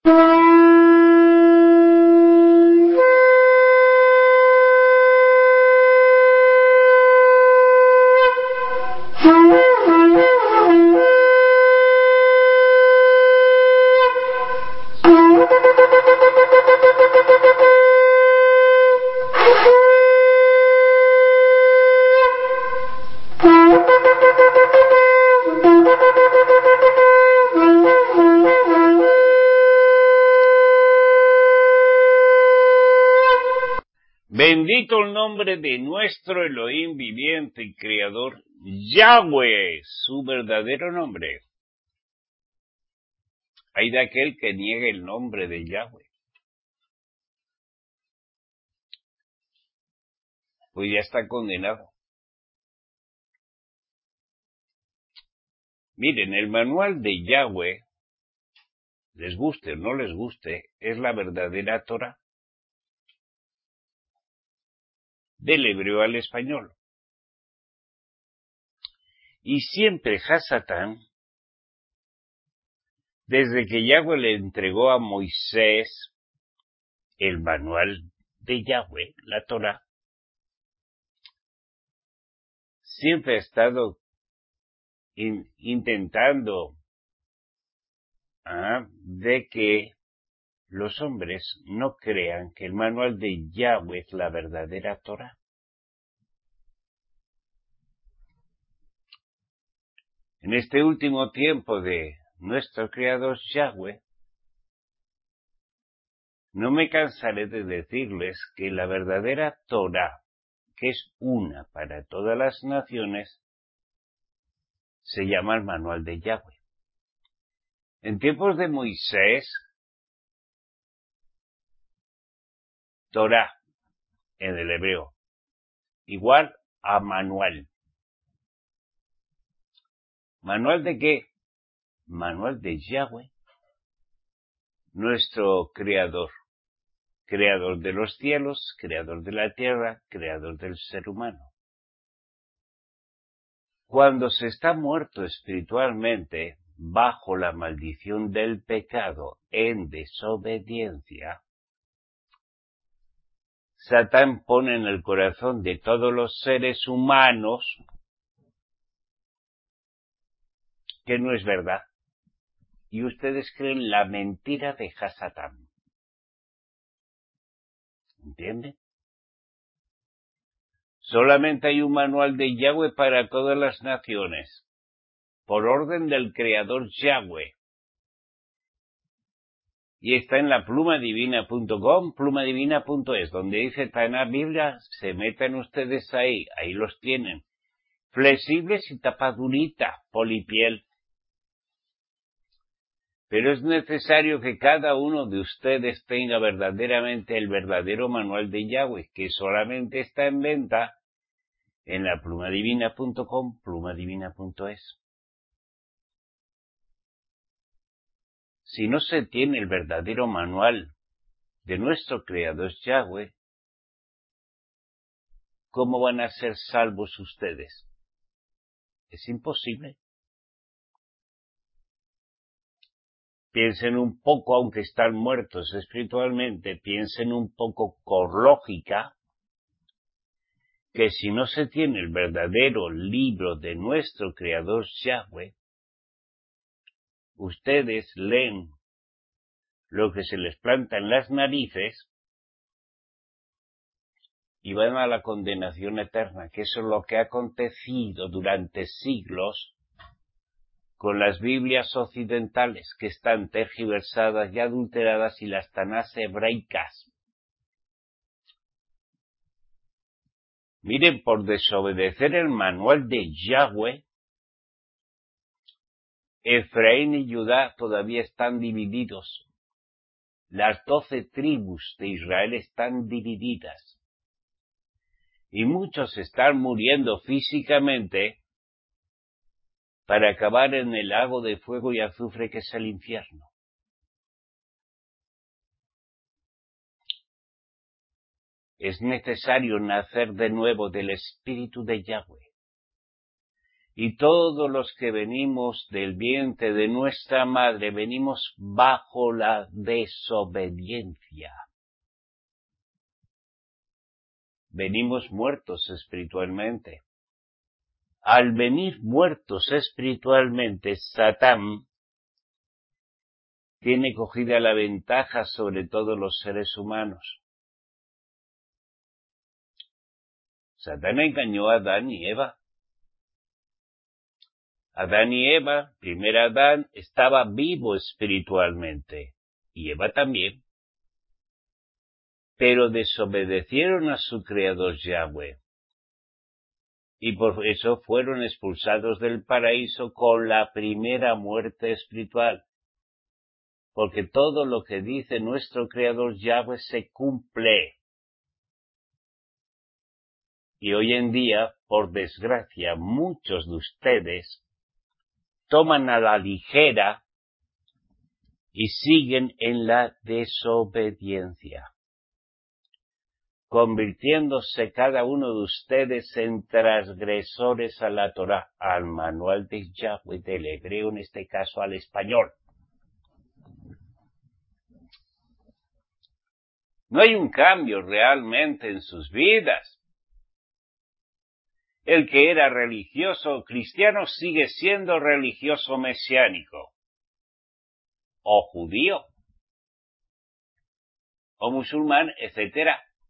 Bendito el nombre de nuestro Elohim viviente y creador, Yahweh, su verdadero nombre. Hay de aquel que niegue el nombre de Yahweh. Pues ya está condenado. Miren, el manual de Yahweh, les guste o no les guste, es la verdadera Torah. Del hebreo al español. Y siempre Hasatán, desde que Yahweh le entregó a Moisés el manual de Yahweh, la Torah, siempre ha estado intentando de que los hombres no crean que el manual de Yahweh es la verdadera Torah. En este último tiempo de nuestro Creador Yahweh, no me cansaré de decirles que la verdadera Torah, que es una para todas las naciones, se llama el manual de Yahweh. En tiempos de Moisés, Torah, en el hebreo, igual a manual. ¿Manual de qué? Manual de Yahweh, nuestro Creador. Creador de los cielos, creador de la tierra, creador del ser humano. Cuando se está muerto espiritualmente, bajo la maldición del pecado, en desobediencia, Satán pone en el corazón de todos los seres humanos que no es verdad. Y ustedes creen la mentira de Hasatán. ¿Entienden? Solamente hay un manual de Yahweh para todas las naciones, por orden del Creador Yahweh. Y está en la plumadivina.com, plumadivina.es, donde dice Taná Biblia, se meten ustedes ahí los tienen. Flexibles y tapadurita, polipiel. Pero es necesario que cada uno de ustedes tenga verdaderamente el verdadero manual de Yahweh, que solamente está en venta en la plumadivina.com, plumadivina.es. Si no se tiene el verdadero manual de nuestro Creador Yahweh, ¿cómo van a ser salvos ustedes? Es imposible. Piensen un poco, aunque están muertos espiritualmente, piensen un poco con lógica, que si no se tiene el verdadero libro de nuestro Creador Yahweh, ustedes leen lo que se les planta en las narices y van a la condenación eterna, que eso es lo que ha acontecido durante siglos con las Biblias occidentales, que están tergiversadas y adulteradas, y las Tanás hebraicas. Miren, por desobedecer el manual de Yahweh, Efraín y Judá todavía están divididos. Las 12 tribus de Israel están divididas. Y muchos están muriendo físicamente para acabar en el lago de fuego y azufre que es el infierno. Es necesario nacer de nuevo del Espíritu de Yahweh. Y todos los que venimos del vientre de nuestra madre venimos bajo la desobediencia. Venimos muertos espiritualmente. Al venir muertos espiritualmente, Satán tiene cogida la ventaja sobre todos los seres humanos. Satán engañó a Adán y Eva. Adán y Eva, primer Adán, estaba vivo espiritualmente, y Eva también. Pero desobedecieron a su Creador Yahweh, y por eso fueron expulsados del paraíso con la primera muerte espiritual. Porque todo lo que dice nuestro Creador Yahweh se cumple. Y hoy en día, por desgracia, muchos de ustedes toman a la ligera y siguen en la desobediencia, convirtiéndose cada uno de ustedes en transgresores a la Torá, al manual de Yahweh, del hebreo, en este caso al español. No hay un cambio realmente en sus vidas. El que era religioso cristiano sigue siendo religioso mesiánico, o judío, o musulmán, etc.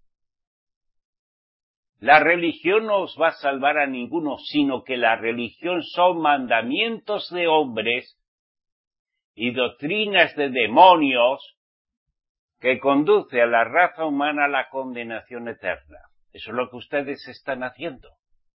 La religión no os va a salvar a ninguno, sino que la religión son mandamientos de hombres y doctrinas de demonios que conduce a la raza humana a la condenación eterna. Eso es lo que ustedes están haciendo.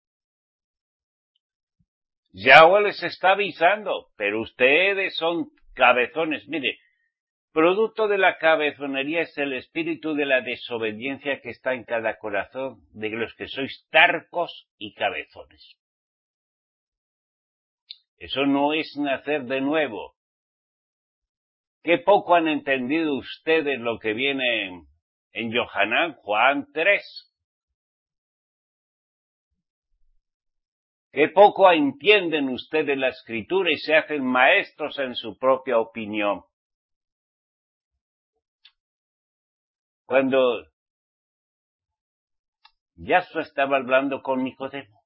Yahweh les está avisando, pero ustedes son cabezones. Mire, producto de la cabezonería es el espíritu de la desobediencia que está en cada corazón de los que sois tercos y cabezones. Eso no es nacer de nuevo. Qué poco han entendido ustedes lo que viene en Yohanan, Juan 3. Qué poco entienden ustedes la Escritura y se hacen maestros en su propia opinión. Cuando Yahshua estaba hablando con Nicodemo.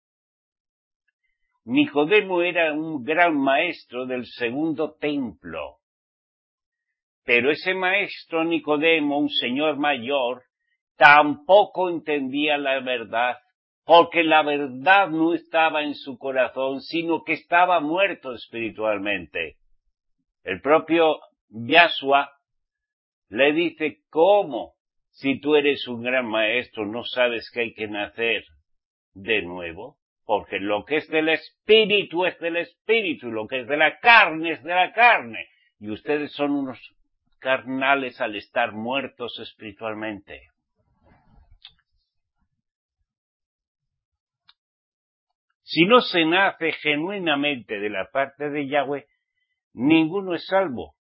Nicodemo era un gran maestro del segundo templo. Pero ese maestro Nicodemo, un señor mayor, tampoco entendía la verdad, porque la verdad no estaba en su corazón, sino que estaba muerto espiritualmente. El propio Yahshua le dice, ¿cómo? Si tú eres un gran maestro, ¿no sabes que hay que nacer de nuevo? Porque lo que es del espíritu es del espíritu, y lo que es de la carne es de la carne. Y ustedes son unos carnales al estar muertos espiritualmente. Si no se nace genuinamente de la parte de Yahweh, ninguno es salvo.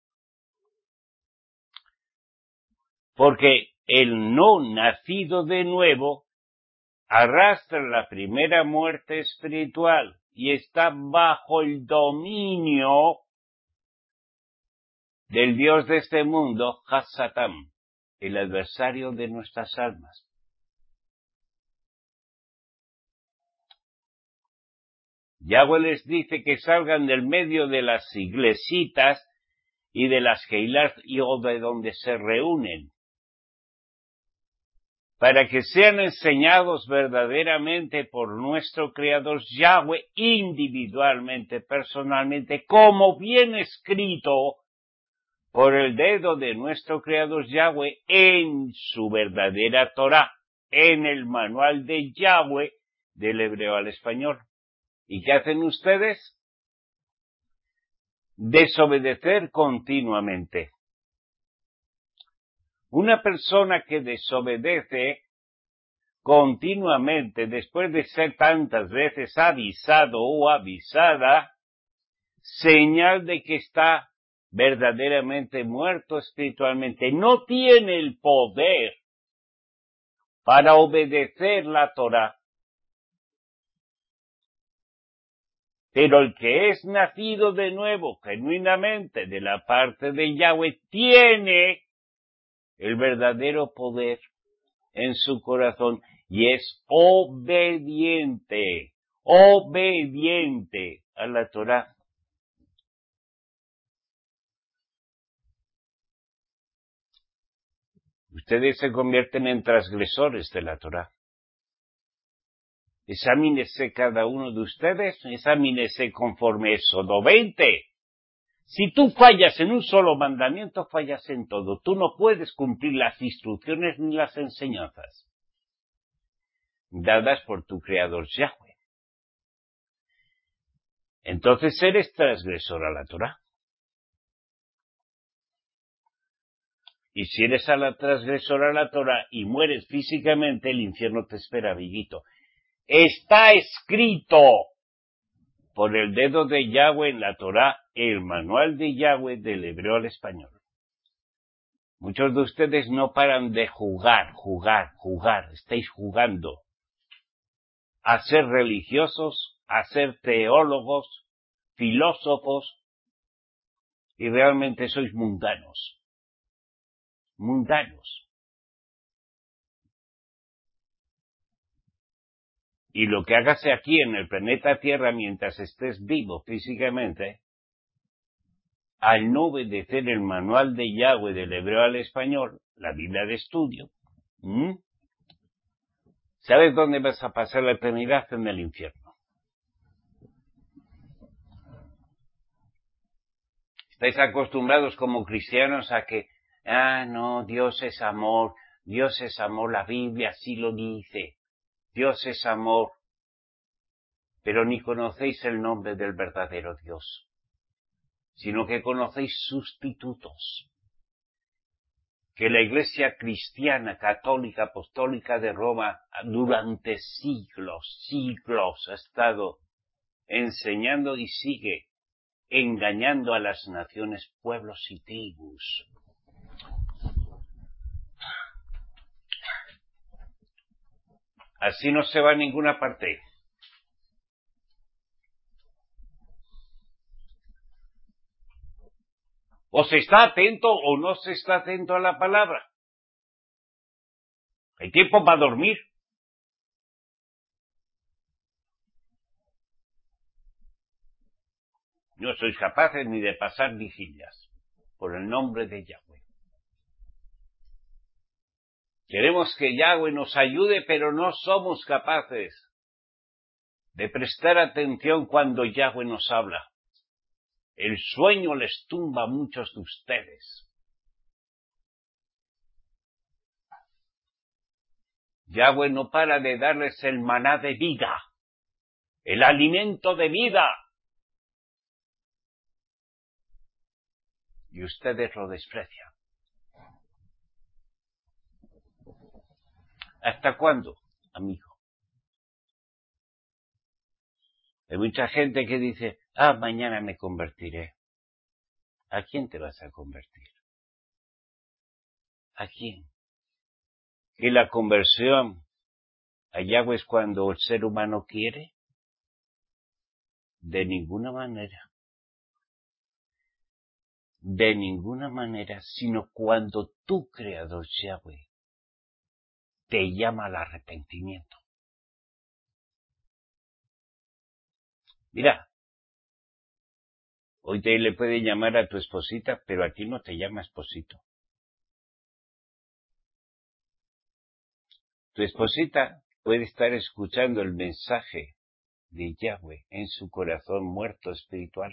Porque el no nacido de nuevo arrastra la primera muerte espiritual y está bajo el dominio del Dios de este mundo, Hasatán, el adversario de nuestras almas. Yahweh les dice que salgan del medio de las iglesitas y de las keilas o de donde se reúnen, para que sean enseñados verdaderamente por nuestro Creador Yahweh individualmente, personalmente, como bien escrito por el dedo de nuestro Creador Yahweh en su verdadera Torá, en el manual de Yahweh del hebreo al español. ¿Y qué hacen ustedes? Desobedecer continuamente. Una persona que desobedece continuamente después de ser tantas veces avisado o avisada, señal de que está verdaderamente muerto espiritualmente. No tiene el poder para obedecer la Torá. Pero el que es nacido de nuevo, genuinamente, de la parte de Yahweh, tiene el verdadero poder en su corazón y es obediente a la Torá. Ustedes se convierten en transgresores de la Torá. Examínese cada uno de ustedes, examínese conforme Éxodo 20. Si tú fallas en un solo mandamiento, fallas en todo. Tú no puedes cumplir las instrucciones ni las enseñanzas dadas por tu Creador Yahweh. Entonces eres transgresor a la Torá. Y si eres transgresor a la Torá y mueres físicamente, el infierno te espera, amiguito. Está escrito por el dedo de Yahweh en la Torá, el manual de Yahweh del hebreo al español. Muchos de ustedes no paran de jugar. Estáis jugando a ser religiosos, a ser teólogos, filósofos, y realmente sois mundanos. Y lo que hagas aquí en el planeta Tierra mientras estés vivo físicamente, al no obedecer el manual de Yahweh del hebreo al español, la Biblia de estudio, ¿sabes dónde vas a pasar la eternidad? En el infierno. Estáis acostumbrados como cristianos a que, no, Dios es amor, la Biblia así lo dice, Dios es amor, pero ni conocéis el nombre del verdadero Dios, sino que conocéis sustitutos. Que la Iglesia cristiana, católica, apostólica de Roma durante siglos ha estado enseñando y sigue engañando a las naciones, pueblos y tribus. Así no se va a ninguna parte. O se está atento o no se está atento a la palabra. Hay tiempo para dormir. No sois capaces ni de pasar vigilias por el nombre de Yahweh. Queremos que Yahweh nos ayude, pero no somos capaces de prestar atención cuando Yahweh nos habla. El sueño les tumba a muchos de ustedes. Yahweh no para de darles el maná de vida, el alimento de vida. Y ustedes lo desprecian. ¿Hasta cuándo, amigo? Hay mucha gente que dice, mañana me convertiré. ¿A quién te vas a convertir? ¿A quién? ¿Que la conversión a Yahweh es cuando el ser humano quiere? De ninguna manera. De ninguna manera, sino cuando tu Creador Yahweh te llama al arrepentimiento. Mira, hoy te le puede llamar a tu esposita, pero a ti no te llama esposito. Tu esposita puede estar escuchando el mensaje de Yahweh en su corazón muerto espiritual.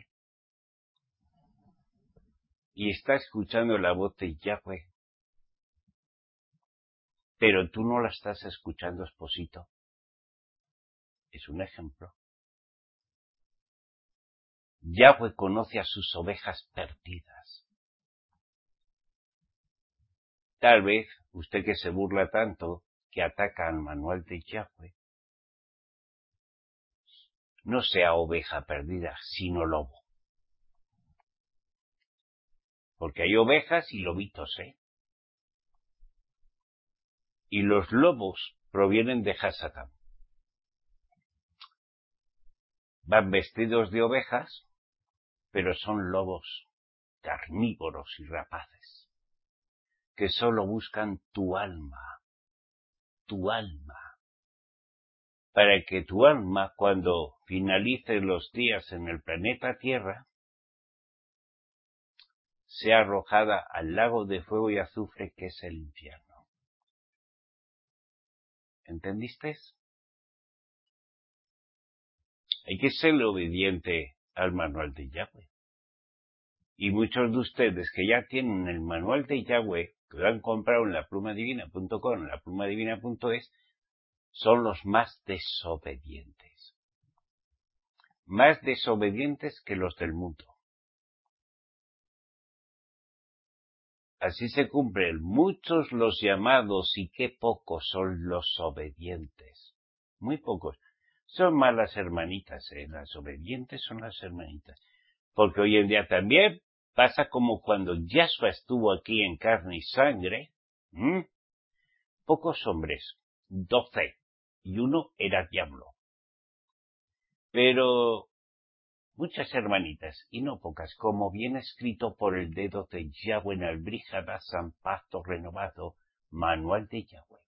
Y está escuchando la voz de Yahweh. Pero tú no la estás escuchando, esposito. Es un ejemplo. Yahweh conoce a sus ovejas perdidas. Tal vez usted que se burla tanto, que ataca al manual de Yahweh, no sea oveja perdida, sino lobo. Porque hay ovejas y lobitos, Y los lobos provienen de Hasatán. van vestidos de ovejas, pero son lobos carnívoros y rapaces, que solo buscan tu alma, para que tu alma, cuando finalicen los días en el planeta Tierra, sea arrojada al lago de fuego y azufre que es el infierno. ¿Entendiste? Hay que ser obediente al manual de Yahweh. Y muchos de ustedes que ya tienen el manual de Yahweh, que lo han comprado en laplumadivina.com, en laplumadivina.es, son los más desobedientes. Más desobedientes que los del mundo. Así se cumplen muchos los llamados y qué pocos son los obedientes. Muy pocos. Son más las hermanitas, las obedientes son las hermanitas. Porque hoy en día también pasa como cuando Yahshua estuvo aquí en carne y sangre. Pocos hombres, 12, y uno era diablo. Pero muchas hermanitas, y no pocas, como viene escrito por el dedo de Yahweh en el Bríjada San Pacto Renovado, Manual de Yahweh.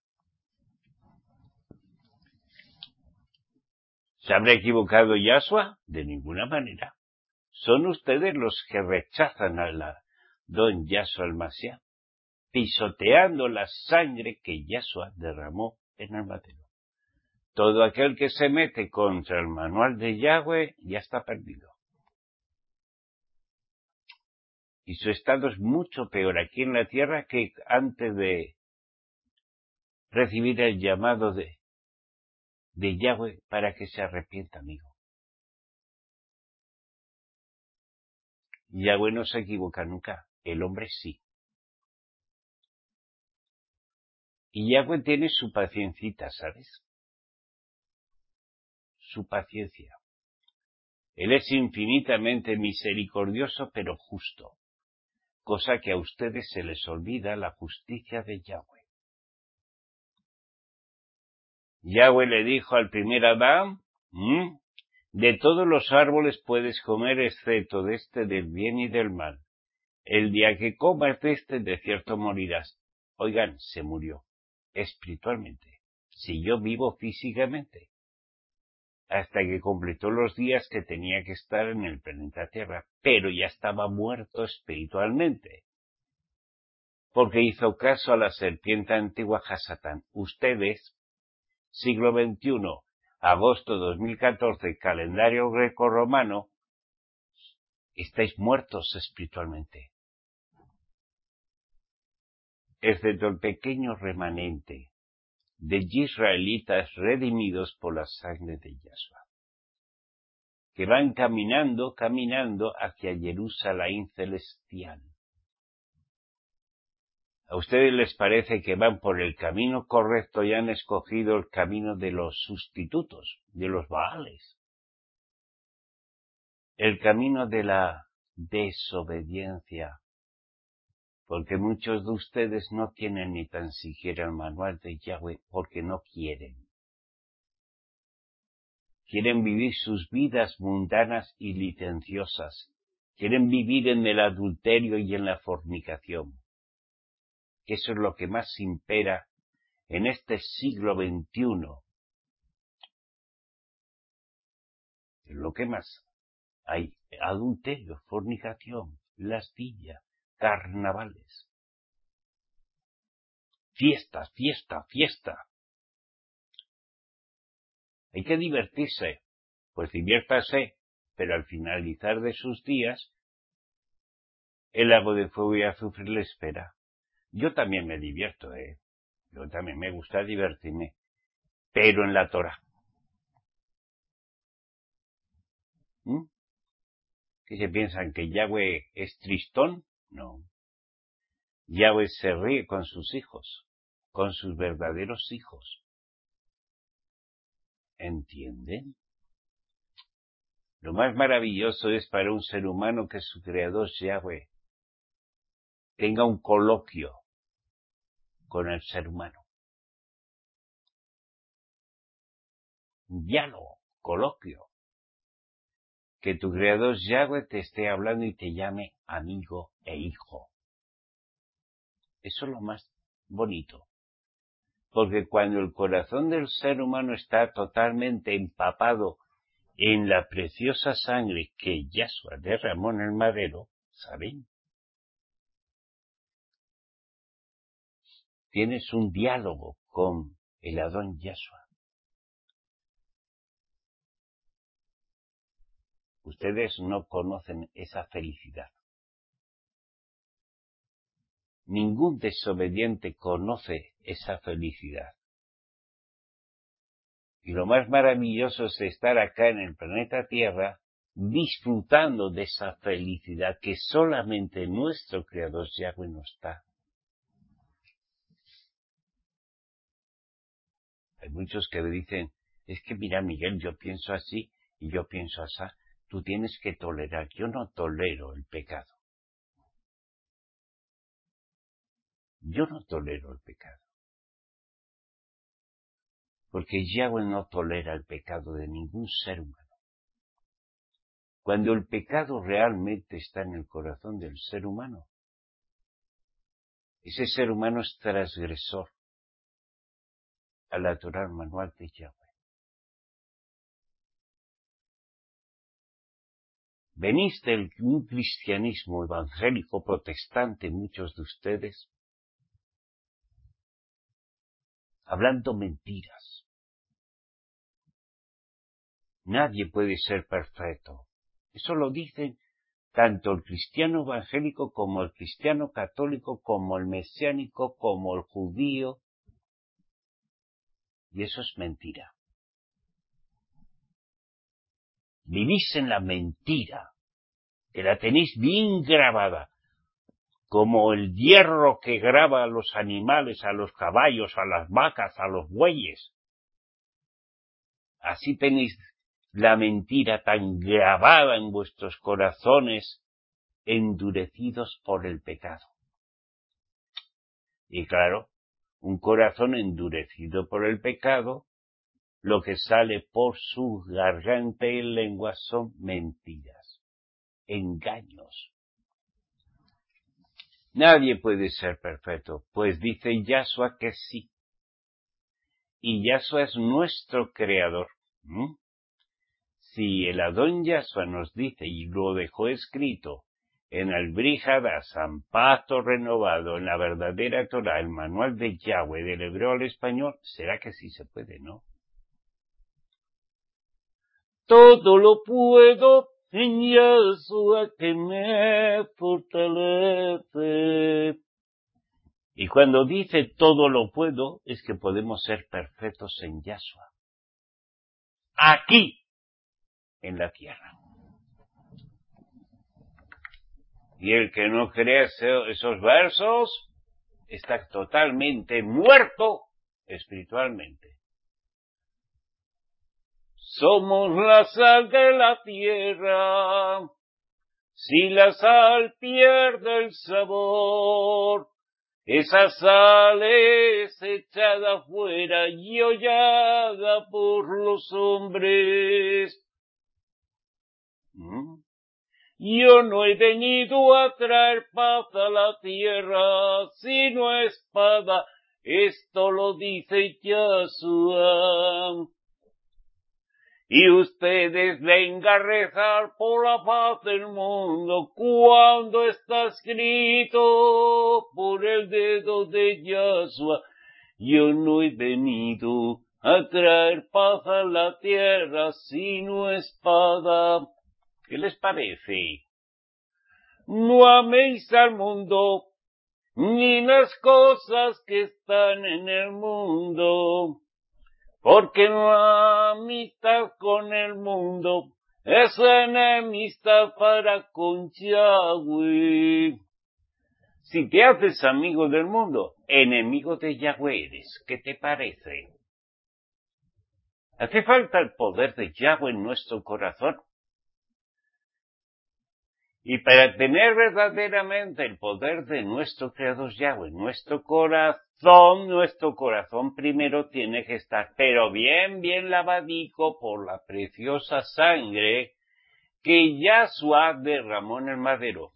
¿Se habrá equivocado Yahshua? De ninguna manera. Son ustedes los que rechazan a la don Yahshua el Mashiach, pisoteando la sangre que Yahshua derramó en el madero. Todo aquel que se mete contra el manual de Yahweh ya está perdido. Y su estado es mucho peor aquí en la tierra que antes de recibir el llamado de Yahweh para que se arrepienta, amigo. Yahweh no se equivoca nunca, el hombre sí. Y Yahweh tiene su paciencita, ¿sabes? Su paciencia. Él es infinitamente misericordioso pero justo, cosa que a ustedes se les olvida la justicia de Yahweh. Yahweh le dijo al primer Adán, de todos los árboles puedes comer excepto de este del bien y del mal. El día que comas de este, de cierto morirás. Oigan, se murió espiritualmente. Siguió vivo físicamente, hasta que completó los días que tenía que estar en el planeta Tierra, pero ya estaba muerto espiritualmente, porque hizo caso a la serpiente antigua Hasatán. Ustedes, siglo XXI, agosto 2014, calendario greco-romano, estáis muertos espiritualmente, excepto el pequeño remanente de israelitas redimidos por la sangre de Yahshua, que van caminando hacia Jerusalén celestial. ¿A ustedes les parece que van por el camino correcto y han escogido el camino de los sustitutos, de los Baales? El camino de la desobediencia, porque muchos de ustedes no tienen ni tan siquiera el manual de Yahweh porque no quieren. Quieren vivir sus vidas mundanas y licenciosas. Quieren vivir en el adulterio y en la fornicación. Eso es lo que más impera en este siglo XXI. Es lo que más hay: adulterio, fornicación, lascivia, carnavales. Fiesta, fiesta, fiesta. Hay que divertirse. Pues diviértase, pero al finalizar de sus días, el lago de fuego y azufre le espera. Yo también me divierto, Yo también me gusta divertirme, pero en la Torah. ¿Qué se piensan? ¿Que Yahweh es tristón? No. Yahweh se ríe con sus hijos, con sus verdaderos hijos. ¿Entienden? Lo más maravilloso es para un ser humano que su creador Yahweh tenga un coloquio con el ser humano. Un diálogo, coloquio. que tu Creador Yahweh te esté hablando y te llame amigo e hijo. Eso es lo más bonito. Porque cuando el corazón del ser humano está totalmente empapado en la preciosa sangre que Yahshua derramó en el madero, ¿saben? Tienes un diálogo con el Adón Yahshua. Ustedes no conocen esa felicidad. Ningún desobediente conoce esa felicidad. Y lo más maravilloso es estar acá en el planeta Tierra disfrutando de esa felicidad que solamente nuestro Creador Yahweh nos da. Hay muchos que me dicen, es que mira Miguel, yo pienso así y yo pienso así. Tú tienes que tolerar. Yo no tolero el pecado. Yo no tolero el pecado. Porque Yahweh no tolera el pecado de ningún ser humano. Cuando el pecado realmente está en el corazón del ser humano, ese ser humano es transgresor a la Torá manual de Yahweh. Venís de un cristianismo evangélico protestante, muchos de ustedes, hablando mentiras. Nadie puede ser perfecto. Eso lo dicen tanto el cristiano evangélico como el cristiano católico, como el mesiánico, como el judío. Y eso es mentira. Vivís en la mentira, que la tenéis bien grabada, como el hierro que graba a los animales, a los caballos, a las vacas, a los bueyes. Así tenéis la mentira tan grabada en vuestros corazones, endurecidos por el pecado. Y claro, un corazón endurecido por el pecado, lo que sale por su garganta y lengua son mentiras, engaños. Nadie puede ser perfecto, pues dice Yahshua que sí. Y Yahshua es nuestro creador. Si el Adón Yahshua nos dice, y lo dejó escrito en el Brit Hadashah, pacto renovado, en la verdadera Torah, el manual de Yahweh, del hebreo al español, será que sí se puede, ¿no? Todo lo puedo en Yahshua que me fortalece. Y cuando dice todo lo puedo, es que podemos ser perfectos en Yahshua. Aquí, en la tierra. Y el que no cree esos versos está totalmente muerto espiritualmente. Somos la sal de la tierra. Si la sal pierde el sabor, esa sal es echada afuera y hollada por los hombres. Yo no he venido a traer paz a la tierra, sino espada. Esto lo dice Yahshua. Y ustedes vengan a rezar por la paz del mundo, cuando está escrito por el dedo de Yahshua. Yo no he venido a traer paz a la tierra, sino espada. ¿Qué les parece? No améis al mundo, ni las cosas que están en el mundo, porque la amistad con el mundo es enemistad para con Yahweh. Si te haces amigo del mundo, enemigo de Yahweh eres. ¿Qué te parece? Hace falta el poder de Yahweh en nuestro corazón. Y para tener verdaderamente el poder de nuestro Creador Yahweh, nuestro corazón primero tiene que estar, pero bien lavadico por la preciosa sangre que Yahshua derramó en el madero.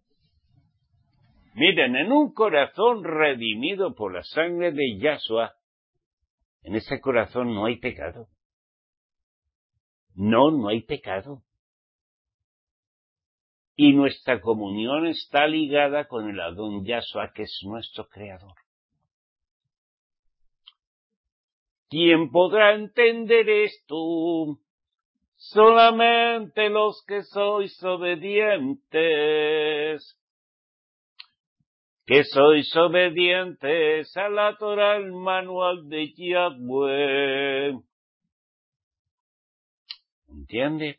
Miren, en un corazón redimido por la sangre de Yahshua, en ese corazón no hay pecado. No hay pecado. Y nuestra comunión está ligada con el Adón Yahshua, que es nuestro Creador. ¿Quién podrá entender esto? Solamente los que sois obedientes. Que sois obedientes a la Torah, al manual de Yahweh. ¿Entiende?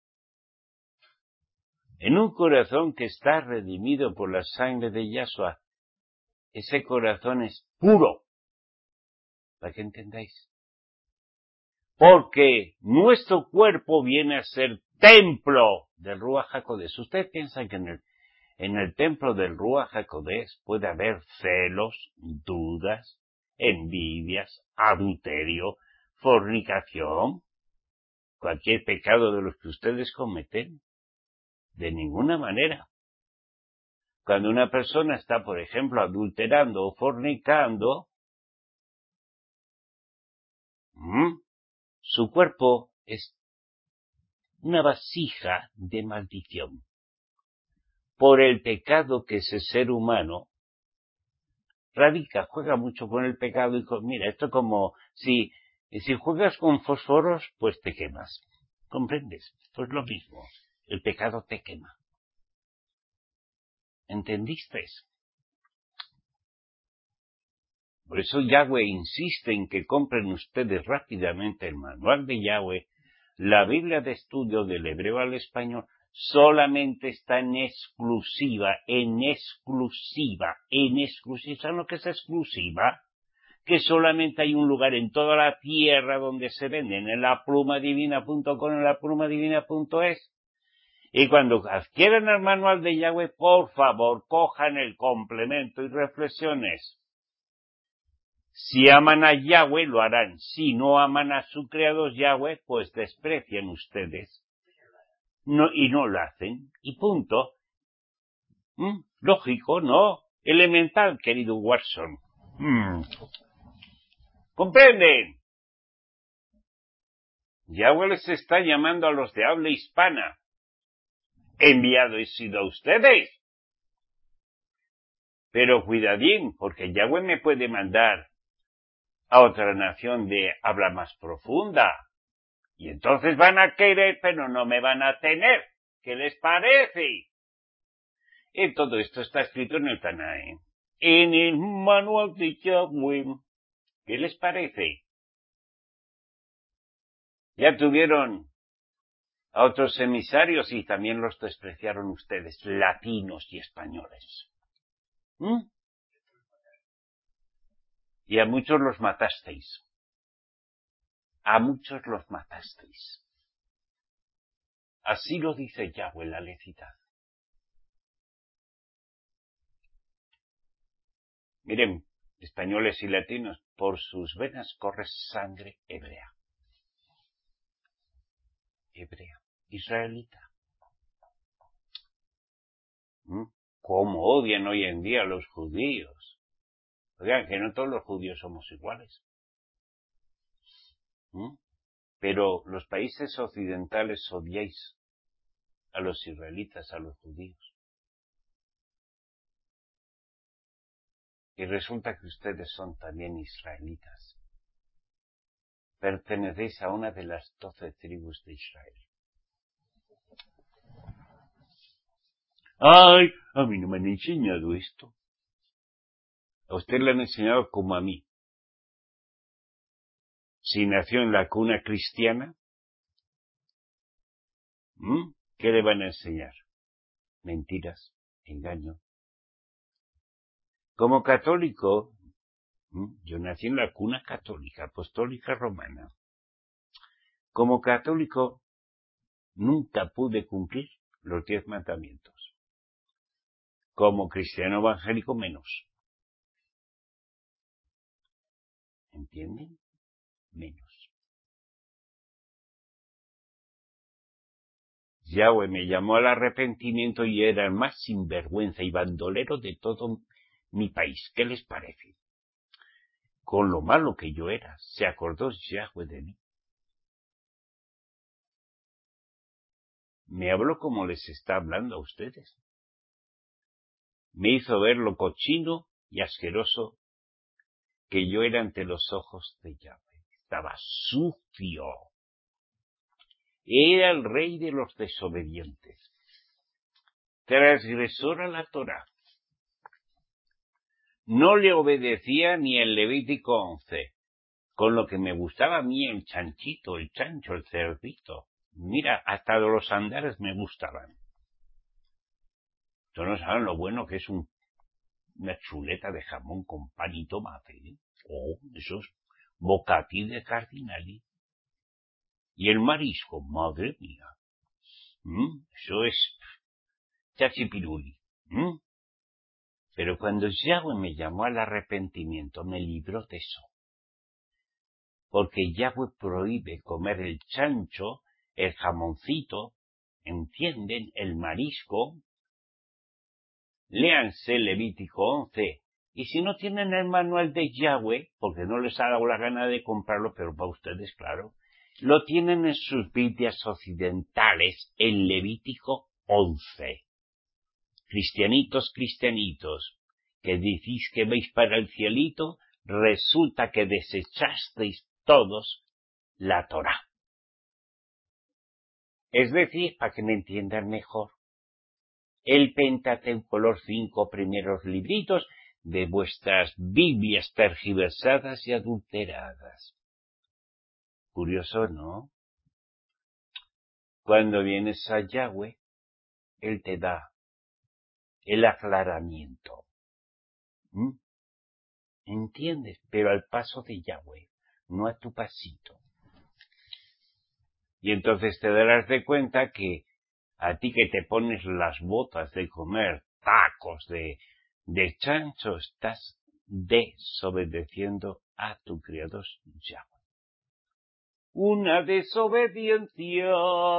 En un corazón que está redimido por la sangre de Yahshua, ese corazón es puro. Para que entendáis. Porque nuestro cuerpo viene a ser templo del Ruach HaKodesh. Ustedes piensan que en el templo del Ruach HaKodesh puede haber celos, dudas, envidias, adulterio, fornicación, cualquier pecado de los que ustedes cometen. De ninguna manera. Cuando una persona está, por ejemplo, adulterando o fornicando, su cuerpo es una vasija de maldición por el pecado que ese ser humano radica, juega mucho con el pecado y mira, esto como si juegas con fósforos, pues te quemas. ¿Comprendes? Pues lo mismo, el pecado te quema. ¿Entendisteis? Por eso Yahweh insiste en que compren ustedes rápidamente el manual de Yahweh. La Biblia de estudio del hebreo al español solamente está en exclusiva. ¿Saben lo que es exclusiva? Que solamente hay un lugar en toda la tierra donde se venden, en laplumadivina.com, en laplumadivina.es. Y cuando adquieran el manual de Yahweh, por favor, cojan el complemento y reflexiones. Si aman a Yahweh, lo harán. Si no aman a su creador Yahweh, pues desprecian ustedes. Y no lo hacen. Y punto. Lógico, ¿no? Elemental, querido Watson. ¿Comprenden? Yahweh les está llamando a los de habla hispana. Enviado he sido a ustedes. Pero cuidadín, porque Yahweh me puede mandar a otra nación de habla más profunda. Y entonces van a querer, pero no me van a tener. ¿Qué les parece? Y todo esto está escrito en el Tanae. En el manual de Yahweh. ¿Qué les parece? Ya tuvieron a otros emisarios y también los despreciaron ustedes, latinos y españoles. Y a muchos los matasteis. Así lo dice Yahweh la Lecidad. Miren, españoles y latinos, por sus venas corre sangre hebrea. Israelita. ¿Cómo odian hoy en día a los judíos? Oigan, que no todos los judíos somos iguales. Pero los países occidentales odiáis a los israelitas, a los judíos. Y resulta que ustedes son también israelitas. Pertenecéis a una de las 12 tribus de Israel. ¡Ay! A mí no me han enseñado esto. A usted le han enseñado como a mí. Si nació en la cuna cristiana, ¿qué le van a enseñar? Mentiras, engaño. Como católico, yo nací en la cuna católica, apostólica romana. Como católico, nunca pude cumplir los 10 mandamientos. Como cristiano evangélico, menos. ¿Entienden? Menos. Yahweh me llamó al arrepentimiento y era el más sinvergüenza y bandolero de todo mi país. ¿Qué les parece? Con lo malo que yo era, se acordó Yahweh de mí. Me habló como les está hablando a ustedes. Me hizo ver lo cochino y asqueroso que yo era ante los ojos de Yahweh. Estaba sucio. Era el rey de los desobedientes. Transgresor a la Torá. No le obedecía ni el Levítico 11, con lo que me gustaba a mí el chanchito, el chancho, el cerdito. Mira, hasta los andares me gustaban. Ustedes no saben lo bueno que es una chuleta de jamón con pan y tomate, ¿eh? Oh, esos bocatí de cardinali. Y el marisco, madre mía. Eso es chachipiruli. Pero cuando Yahweh me llamó al arrepentimiento, me libró de eso. Porque Yahweh prohíbe comer el chancho, el jamoncito, ¿entienden? El marisco. Léanse Levítico 11. Y si no tienen el manual de Yahweh, porque no les ha dado la gana de comprarlo, pero para ustedes, claro, lo tienen en sus Biblias occidentales, en Levítico 11. Cristianitos, que decís que vais para el cielito, resulta que desechasteis todos la Torá. Es decir, para que me entiendan mejor, el Pentateuco, los 5 primeros libritos de vuestras Biblias tergiversadas y adulteradas. Curioso, ¿no? Cuando vienes a Yahweh, Él te da el aclaramiento. ¿Entiendes? Pero al paso de Yahweh, no a tu pasito. Y entonces te darás de cuenta que a ti que te pones las botas de comer tacos de chancho, estás desobedeciendo a tu Creador Yahweh. Una desobediencia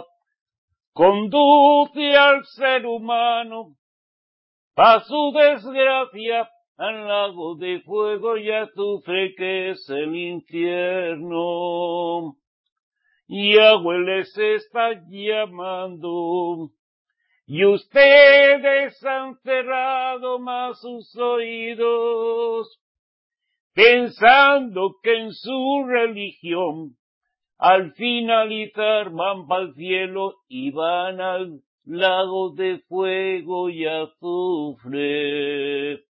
conduce al ser humano a su desgracia al lago de fuego y azufre que es el infierno. Yahweh les está llamando y ustedes han cerrado más sus oídos, pensando que en su religión al finalizar van para el cielo y van al lago de fuego y azufre.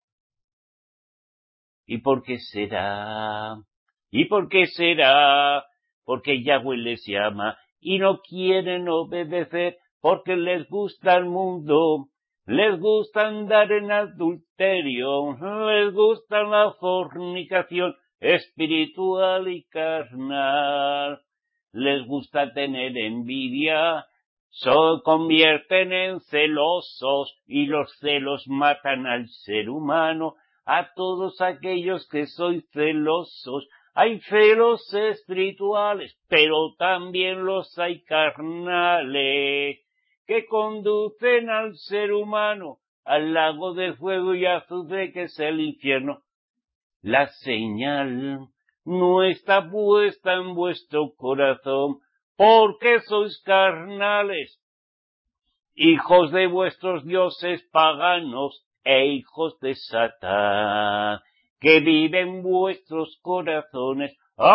¿Y por qué será? ¿Y por qué será? Porque Yahweh les llama y no quieren obedecer porque les gusta el mundo, les gusta andar en adulterio, les gusta la fornicación espiritual y carnal, les gusta tener envidia, se convierten en celosos y los celos matan al ser humano. A todos aquellos que sois celosos, hay celos espirituales, pero también los hay carnales, que conducen al ser humano al lago de fuego y azufre que es el infierno. La señal no está puesta en vuestro corazón, porque sois carnales, hijos de vuestros dioses paganos, e hijos de Satán, que viven vuestros corazones,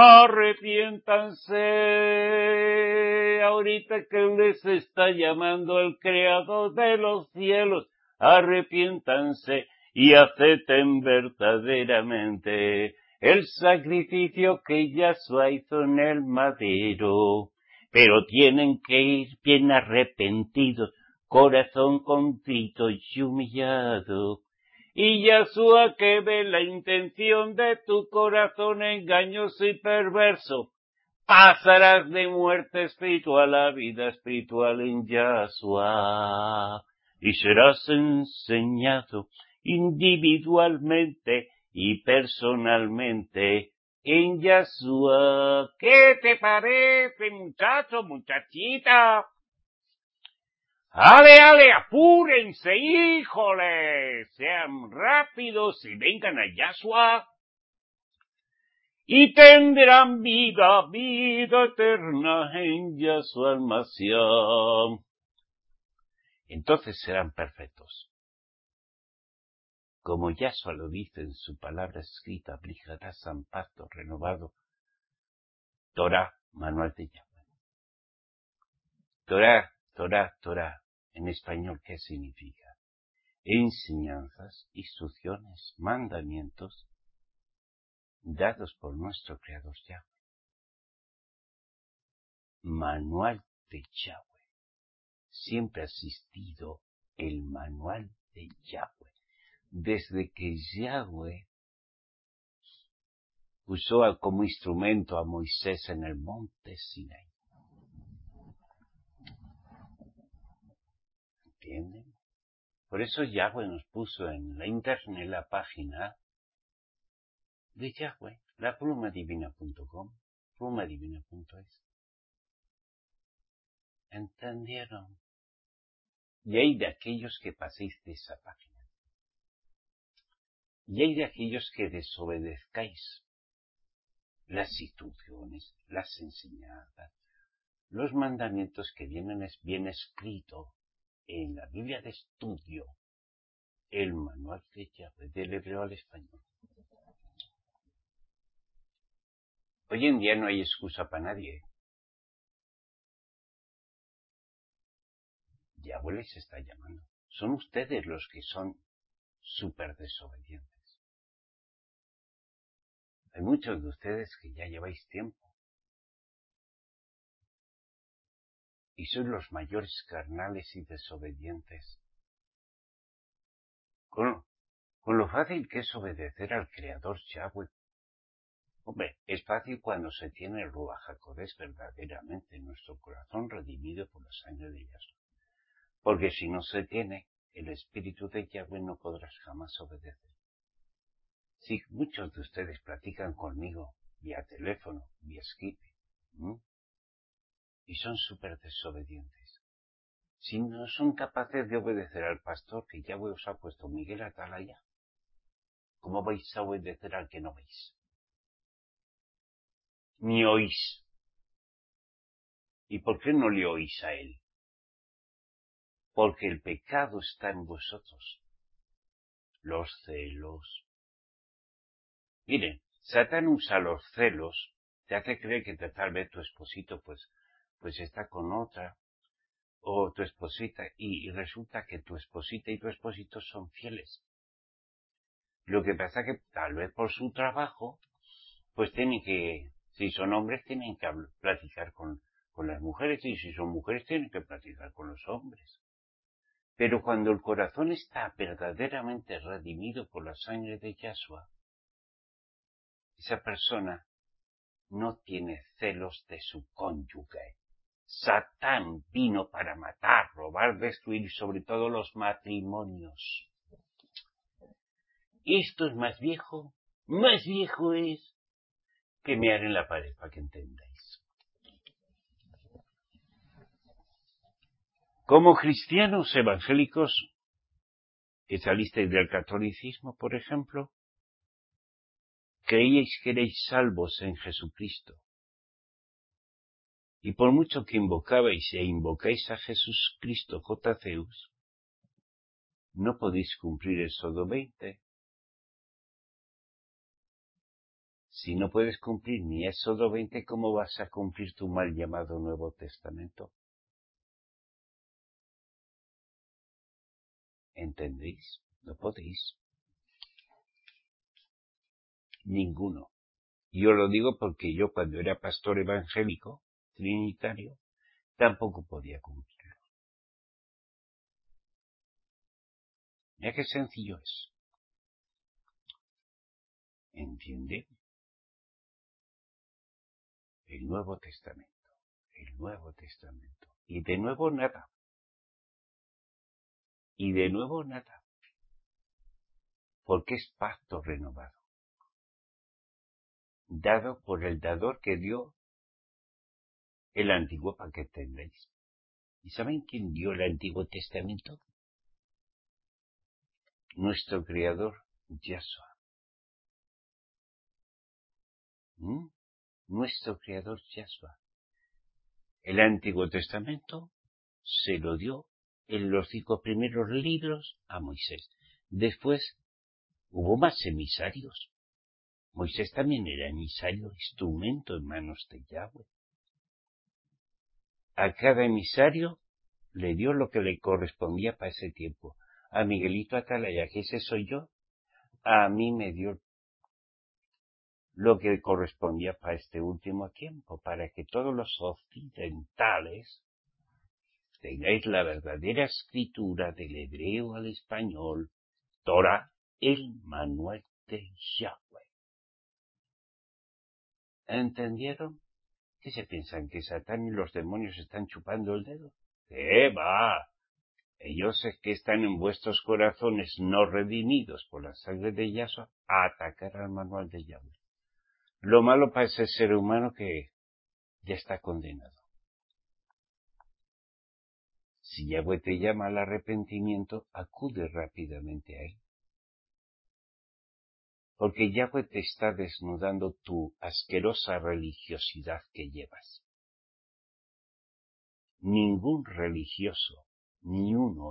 arrepiéntanse, ahorita que les está llamando el Creador de los cielos, arrepiéntanse y acepten verdaderamente el sacrificio que Yahshua hizo en el madero, pero tienen que ir bien arrepentidos, corazón contrito y humillado. Y Yahshua que ve la intención de tu corazón engañoso y perverso, pasarás de muerte espiritual a vida espiritual en Yahshua, y serás enseñado individualmente y personalmente en Yahshua. ¿Qué te parece, muchacho, muchachita? ¡Ale, ale, apúrense, híjoles! Sean rápidos y vengan a Yahshua y tendrán vida, vida eterna en Yahshua el Entonces serán perfectos. Como Yahshua lo dice en su palabra escrita, aplicará San Pacto renovado. Torah, manual de Yahweh. Torah, Torah, Torah. En español, ¿qué significa? Enseñanzas, instrucciones, mandamientos dados por nuestro Creador Yahweh. Manual de Yahweh. Siempre ha existido el manual de Yahweh. Desde que Yahweh usó como instrumento a Moisés en el monte Sinaí. ¿Entienden? Por eso Yahweh nos puso en la internet la página de Yahweh, laplumadivina.com, plumadivina.es. ¿Entendieron? Y hay de aquellos que paséis de esa página. Y hay de aquellos que desobedezcáis las instrucciones, las enseñanzas, los mandamientos que vienen bien escrito en la Biblia de estudio, el manual de Yahweh, del hebreo al español. Hoy en día no hay excusa para nadie. Yahweh les está llamando. Son ustedes los que son súper desobedientes. Hay muchos de ustedes que ya lleváis tiempo y sois los mayores carnales y desobedientes. Con lo fácil que es obedecer al Creador Yahweh. Hombre, es fácil cuando se tiene el Ruach HaKodesh verdaderamente en nuestro corazón redimido por la sangre de Yahshua. Porque si no se tiene el Espíritu de Yahweh no podrás jamás obedecer. Si muchos de ustedes platican conmigo vía teléfono, vía Skype, y son súper desobedientes. Si no son capaces de obedecer al pastor que Yahweh os ha puesto, Miguel Atalaya, ¿cómo vais a obedecer al que no veis? Ni oís. ¿Y por qué no le oís a él? Porque el pecado está en vosotros. Los celos. Miren, Satán usa los celos, te hace creer que tal vez tu esposito pues está con otra, o tu esposita, y resulta que tu esposita y tu esposito son fieles. Lo que pasa que tal vez por su trabajo, pues tienen que, si son hombres, tienen que platicar con las mujeres, y si son mujeres, tienen que platicar con los hombres. Pero cuando el corazón está verdaderamente redimido por la sangre de Yahshua, esa persona no tiene celos de su cónyuge. Satán vino para matar, robar, destruir, sobre todo los matrimonios. Esto es más viejo es que mear en la pared, para que entendáis. Como cristianos evangélicos, que salisteis del catolicismo, por ejemplo, creíais que erais salvos en Jesucristo. Y por mucho que invocabais e invocáis a Jesucristo JCeus, no podéis cumplir el Éxodo 20. Si no puedes cumplir ni Éxodo 20, ¿cómo vas a cumplir tu mal llamado Nuevo Testamento? ¿Entendéis? No podéis. Ninguno. Y os lo digo porque yo cuando era pastor evangélico, trinitario, tampoco podía cumplirlo. Mira qué sencillo es. ¿Entiende? El Nuevo Testamento. El Nuevo Testamento. Y de nuevo nada. Y de nuevo nada. Porque es pacto renovado. Dado por el dador que dio el antiguo, para que entendéis. ¿Y saben quién dio el Antiguo Testamento? Nuestro Creador, Yahshua. Nuestro Creador, Yahshua. El Antiguo Testamento se lo dio en los 5 primeros libros a Moisés. Después hubo más emisarios. Moisés también era emisario, instrumento en manos de Yahweh. A cada emisario le dio lo que le correspondía para ese tiempo. A Miguelito Atalaya, que ese soy yo, a mí me dio lo que correspondía para este último tiempo, para que todos los occidentales tengáis la verdadera escritura del hebreo al español, Torah, el manual de Yahweh. ¿Entendieron? ¿Qué se piensan? ¿Que Satán y los demonios están chupando el dedo? ¡Qué va! Ellos es que están en vuestros corazones no redimidos por la sangre de Yahshua a atacar al manual de Yahweh. Lo malo para ese ser humano que ya está condenado. Si Yahweh te llama al arrepentimiento, acude rápidamente a él. Porque Yahweh te está desnudando tu asquerosa religiosidad que llevas. Ningún religioso, ni uno,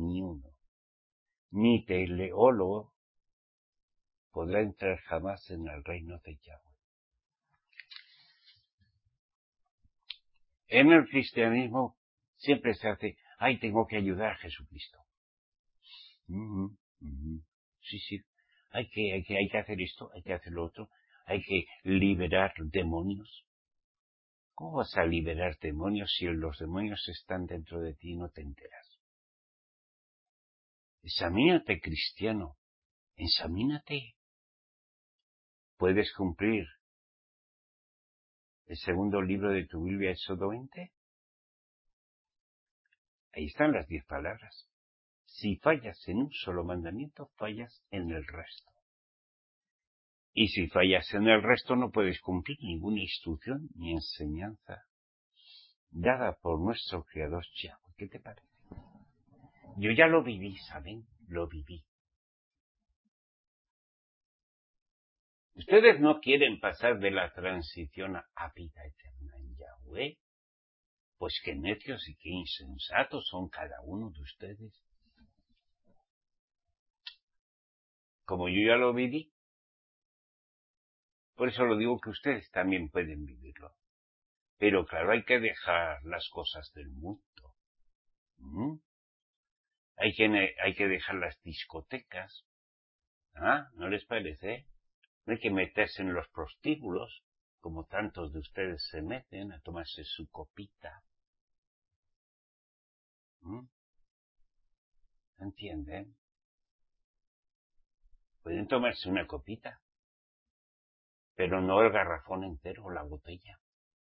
ni teleólogo podrá entrar jamás en el reino de Yahweh. En el cristianismo siempre se hace, ay, tengo que ayudar a Jesucristo. Sí. Hay que hacer esto, hay que hacer lo otro, hay que liberar demonios. ¿Cómo vas a liberar demonios si los demonios están dentro de ti y no te enteras? Examínate, cristiano, examínate. ¿Puedes cumplir el segundo libro de tu Biblia, Éxodo 20? Ahí están las 10 palabras. Si fallas en un solo mandamiento, fallas en el resto. Y si fallas en el resto, no puedes cumplir ninguna instrucción ni enseñanza dada por nuestro Creador Yahweh. ¿Qué te parece? Yo ya lo viví, ¿saben? Lo viví. ¿Ustedes no quieren pasar de la transición a vida eterna en Yahweh? Pues qué necios y qué insensatos son cada uno de ustedes. Como yo ya lo viví, por eso lo digo que ustedes también pueden vivirlo. Pero claro, hay que dejar las cosas del mundo. Hay que dejar las discotecas. ¿No les parece? No hay que meterse en los prostíbulos, como tantos de ustedes se meten a tomarse su copita. ¿Entienden? Pueden tomarse una copita, pero no el garrafón entero o la botella.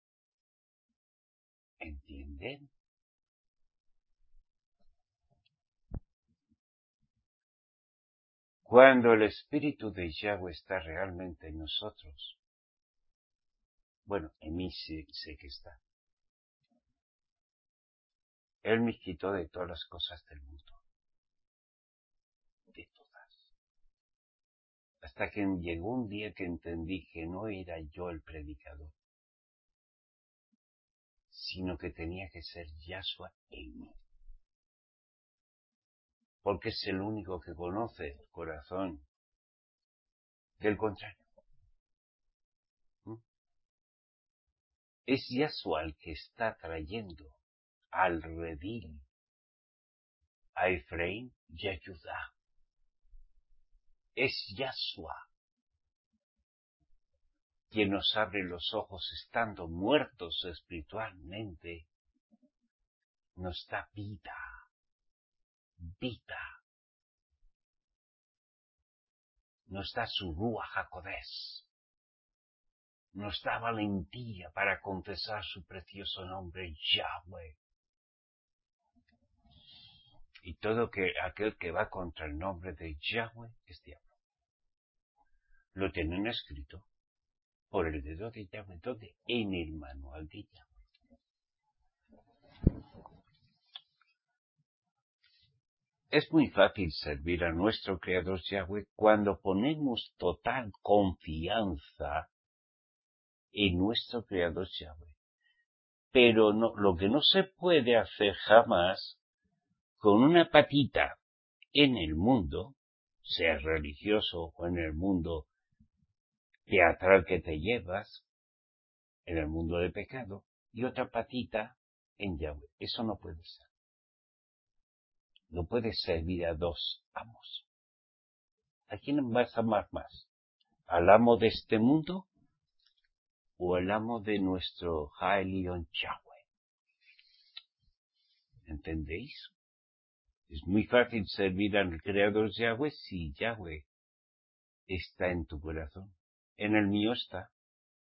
¿Entienden? Cuando el Espíritu de Yahweh está realmente en nosotros, bueno, en mí sí sé que está. Él me quitó de todas las cosas del mundo. De todas. Hasta que llegó un día que entendí que no era yo el predicador, sino que tenía que ser Yahshua en mí. Porque es el único que conoce el corazón del contrario. Es Yahshua el que está trayendo al redil a Efraín y a Judá. Es Yahshua quien nos abre los ojos estando muertos espiritualmente, nos da vida, nos da su Ruach HaKodesh, nos da valentía para confesar su precioso nombre, Yahweh. Y todo aquel que va contra el nombre de Yahweh es diablo. Lo tienen escrito por el dedo de Yahweh, donde en el manual de Yahweh. Es muy fácil servir a nuestro Creador Yahweh cuando ponemos total confianza en nuestro Creador Yahweh. Pero no, lo que no se puede hacer jamás con una patita en el mundo, sea religioso o en el mundo teatral que te llevas, en el mundo de pecado, y otra patita en Yahweh. Eso no puede ser. No puedes servir a dos amos. ¿A quién vas a amar más? ¿Al amo de este mundo o al amo de nuestro Haelion Yahweh? ¿Entendéis? Es muy fácil servir al Creador Yahweh si Yahweh está en tu corazón. En el mío está.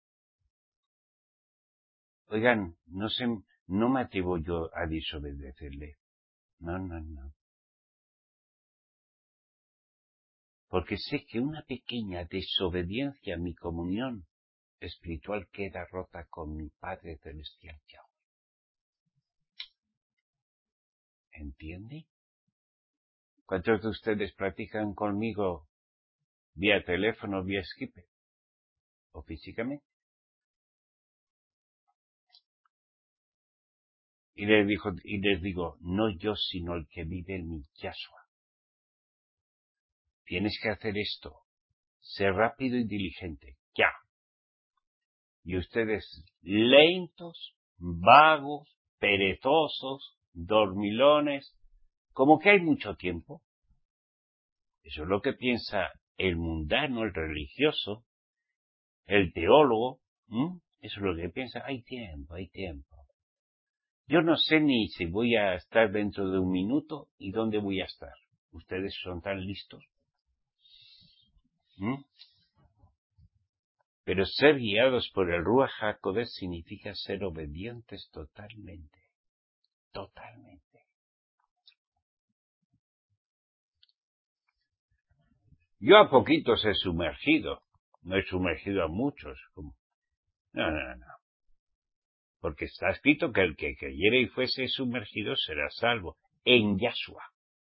Oigan, no me atrevo yo a desobedecerle. No. Porque sé que una pequeña desobediencia a mi comunión espiritual queda rota con mi Padre Celestial Yahweh. ¿Entiende? ¿Cuántos de ustedes practican conmigo vía teléfono, vía Skype o físicamente? Y les digo, no yo, sino el que vive en mi Yahshua. Tienes que hacer esto. Ser rápido y diligente. Ya. Y ustedes lentos, vagos, perezosos, dormilones, como que hay mucho tiempo. Eso es lo que piensa el mundano, el religioso, el teólogo. Eso es lo que piensa. Hay tiempo. Yo no sé ni si voy a estar dentro de un minuto y dónde voy a estar. ¿Ustedes son tan listos? Pero ser guiados por el Ruach HaKodesh significa ser obedientes totalmente. Totalmente. Yo a poquitos he sumergido. No he sumergido a muchos. No. Porque está escrito que el que creyera y fuese sumergido será salvo. En Yahshua.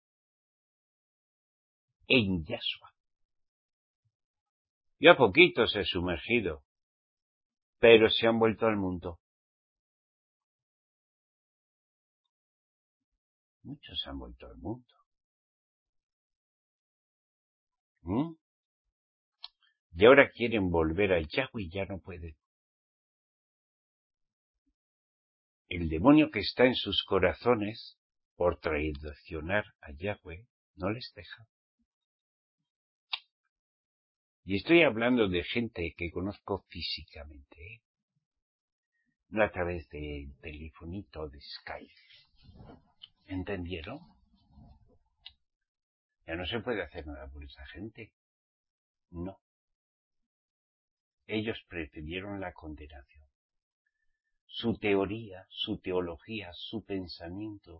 En Yahshua. Yo a poquitos he sumergido. Pero se han vuelto al mundo. Muchos se han vuelto al mundo. Y ahora quieren volver a Yahweh y ya no pueden. El demonio que está en sus corazones, por traicionar a Yahweh, no les deja. Y estoy hablando de gente que conozco físicamente, no a través de telefonito, de Skype. ¿Entendieron? Ya no se puede hacer nada por esa gente. No. Ellos prefirieron la condenación. Su teoría, su teología, su pensamiento,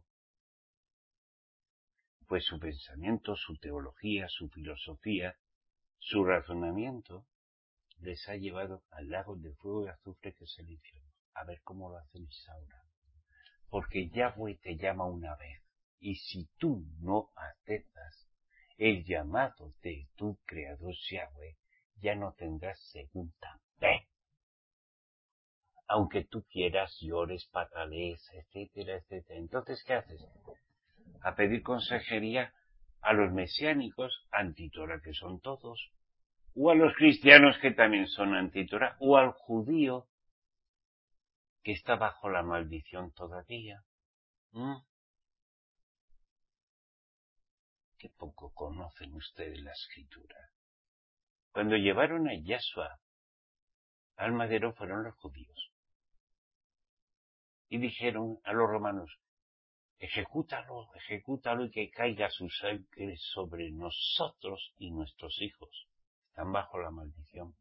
pues su pensamiento, su teología, su filosofía, su razonamiento les ha llevado al lago de fuego y azufre que es el infierno. A ver cómo lo hacéis ahora. Porque Yahweh te llama una vez. Y si tú no aceptas el llamado de tu Creador Yahweh, ya no tendrás segunda vez. Aunque tú quieras, llores, patalees, etcétera. Entonces, ¿qué haces? A pedir consejería a los mesiánicos, antitora que son todos, o a los cristianos que también son antitora, o al judío que está bajo la maldición todavía. Qué poco conocen ustedes la escritura. Cuando llevaron a Yahshua al madero fueron los judíos. Y dijeron a los romanos, ejecútalo y que caiga su sangre sobre nosotros y nuestros hijos. Están bajo la maldición.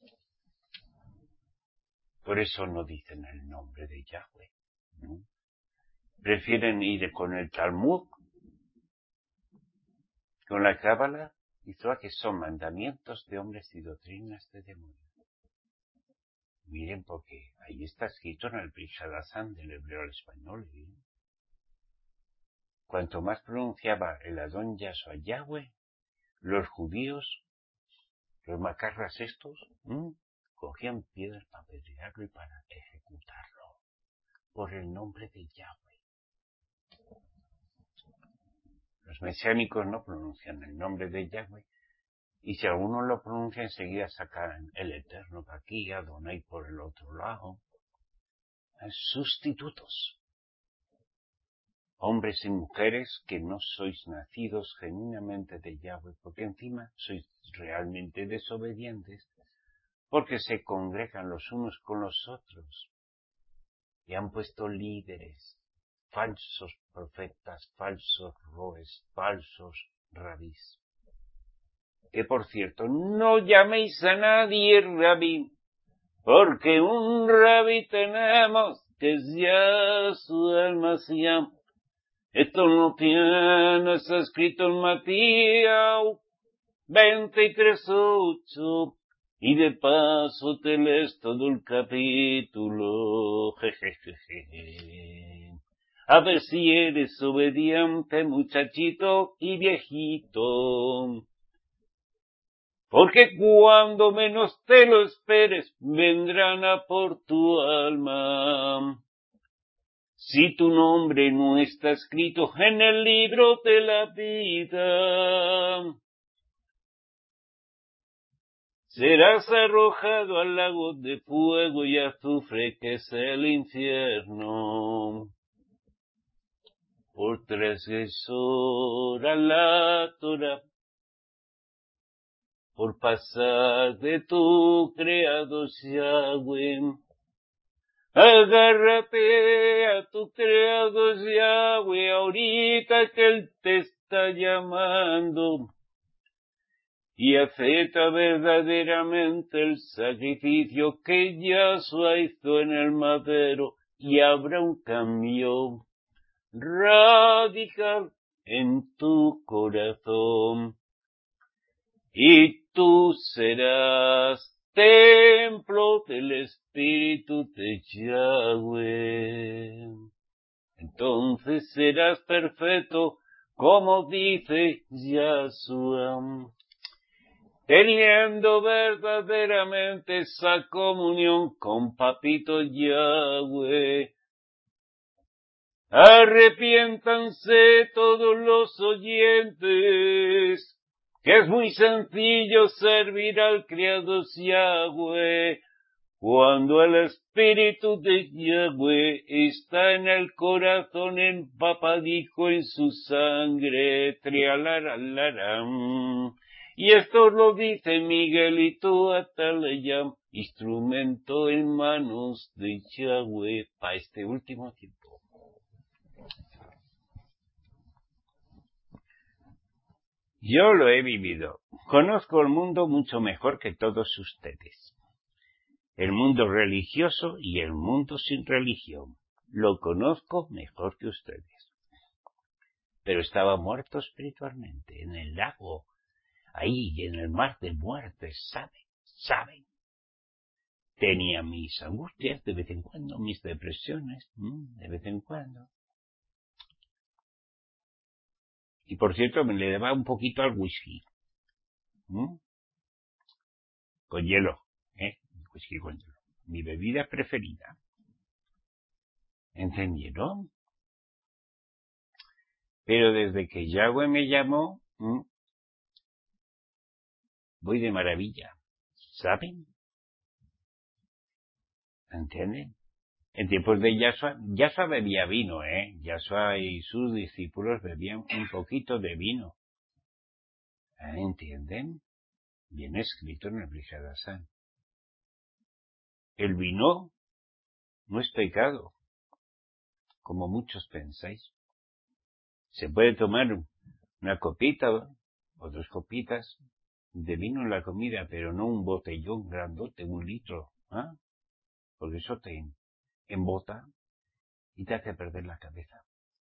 Por eso no dicen el nombre de Yahweh. Prefieren ir con el Talmud, con la Cábala y Zohar, que son mandamientos de hombres y doctrinas de demonios. Miren, porque ahí está escrito en el Brit Hadashah del hebreo al español. cuanto más pronunciaba el Adón Yahshua Yahweh, los judíos, los macarras estos, cogían piedras para apedrearlo y para ejecutarlo, por el nombre de Yahweh. Los mesiánicos no pronuncian el nombre de Yahweh, y si alguno lo pronuncia enseguida sacan el Eterno para aquí, Adonai por el otro lado. Sustitutos. Hombres y mujeres que no sois nacidos genuinamente de Yahweh, porque encima sois realmente desobedientes, porque se congregan los unos con los otros y han puesto líderes, falsos profetas, falsos roes, falsos rabís. Que por cierto, no llaméis a nadie rabí, porque un rabí tenemos que es Yahshua el Mashiach. Esto no tiene, está escrito en Mateo 23:8, y de paso te lees todo el capítulo, jejejeje. A ver si eres obediente, muchachito y viejito. Porque cuando menos te lo esperes, vendrán a por tu alma. Si tu nombre no está escrito en el libro de la vida, serás arrojado al lago de fuego y azufre que es el infierno. Por transgresor a la Torah, por pasar de tu creador Yahweh. Agárrate a tu creador Yahweh ahorita que Él te está llamando y acepta verdaderamente el sacrificio que Yahshua hizo en el madero y habrá un cambio radical en tu corazón y tú serás templo del Espíritu de Yahweh. Entonces serás perfecto, como dice Yahshua, teniendo verdaderamente esa comunión con Papito Yahweh. Arrepiéntanse todos los oyentes, que es muy sencillo servir al Creador Yahweh, cuando el Espíritu de Yahweh está en el corazón empapadico en su sangre, trialaralaram. Y esto lo dice Miguelito Atalaya, instrumento en manos de Yahweh para este último tiempo. Yo lo he vivido. Conozco el mundo mucho mejor que todos ustedes. El mundo religioso y el mundo sin religión. Lo conozco mejor que ustedes. Pero estaba muerto espiritualmente, en el lago, ahí, en el mar de muertes, ¿saben? Tenía mis angustias de vez en cuando, mis depresiones, de vez en cuando. Y por cierto, me le daba un poquito al whisky. Con hielo, whisky con hielo. Mi bebida preferida. ¿Entendieron? Pero desde que Yahweh me llamó, voy de maravilla. ¿Saben? ¿Entienden? En tiempos de Yahshua bebía vino, Yahshua y sus discípulos bebían un poquito de vino. ¿Entienden? Viene escrito en el Brihadasán. El vino no es pecado, como muchos pensáis. Se puede tomar una copita o 2 copitas de vino en la comida, pero no un botellón grandote, 1 litro, porque eso te embota y te hace perder la cabeza.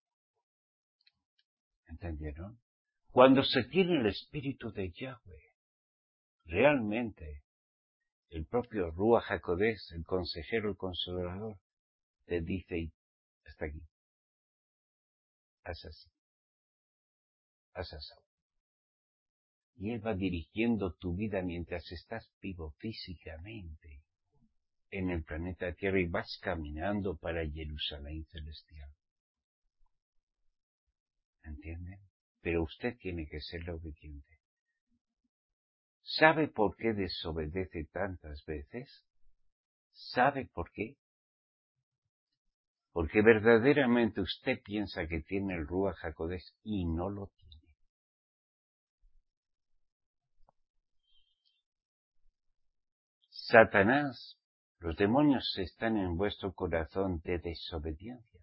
¿Entendieron? Cuando se tiene el espíritu de Yahweh, realmente, el propio Ruach HaKodesh, el consejero, el consolador, te dice, hasta aquí, haz así. Asasau. Y Él va dirigiendo tu vida mientras estás vivo físicamente en el planeta Tierra y vas caminando para Jerusalén celestial. ¿Entienden? Pero usted tiene que ser obediente. ¿Sabe por qué desobedece tantas veces? ¿Sabe por qué? Porque verdaderamente usted piensa que tiene el Ruach HaKodesh y no lo tiene. Satanás, los demonios están en vuestro corazón de desobediencia.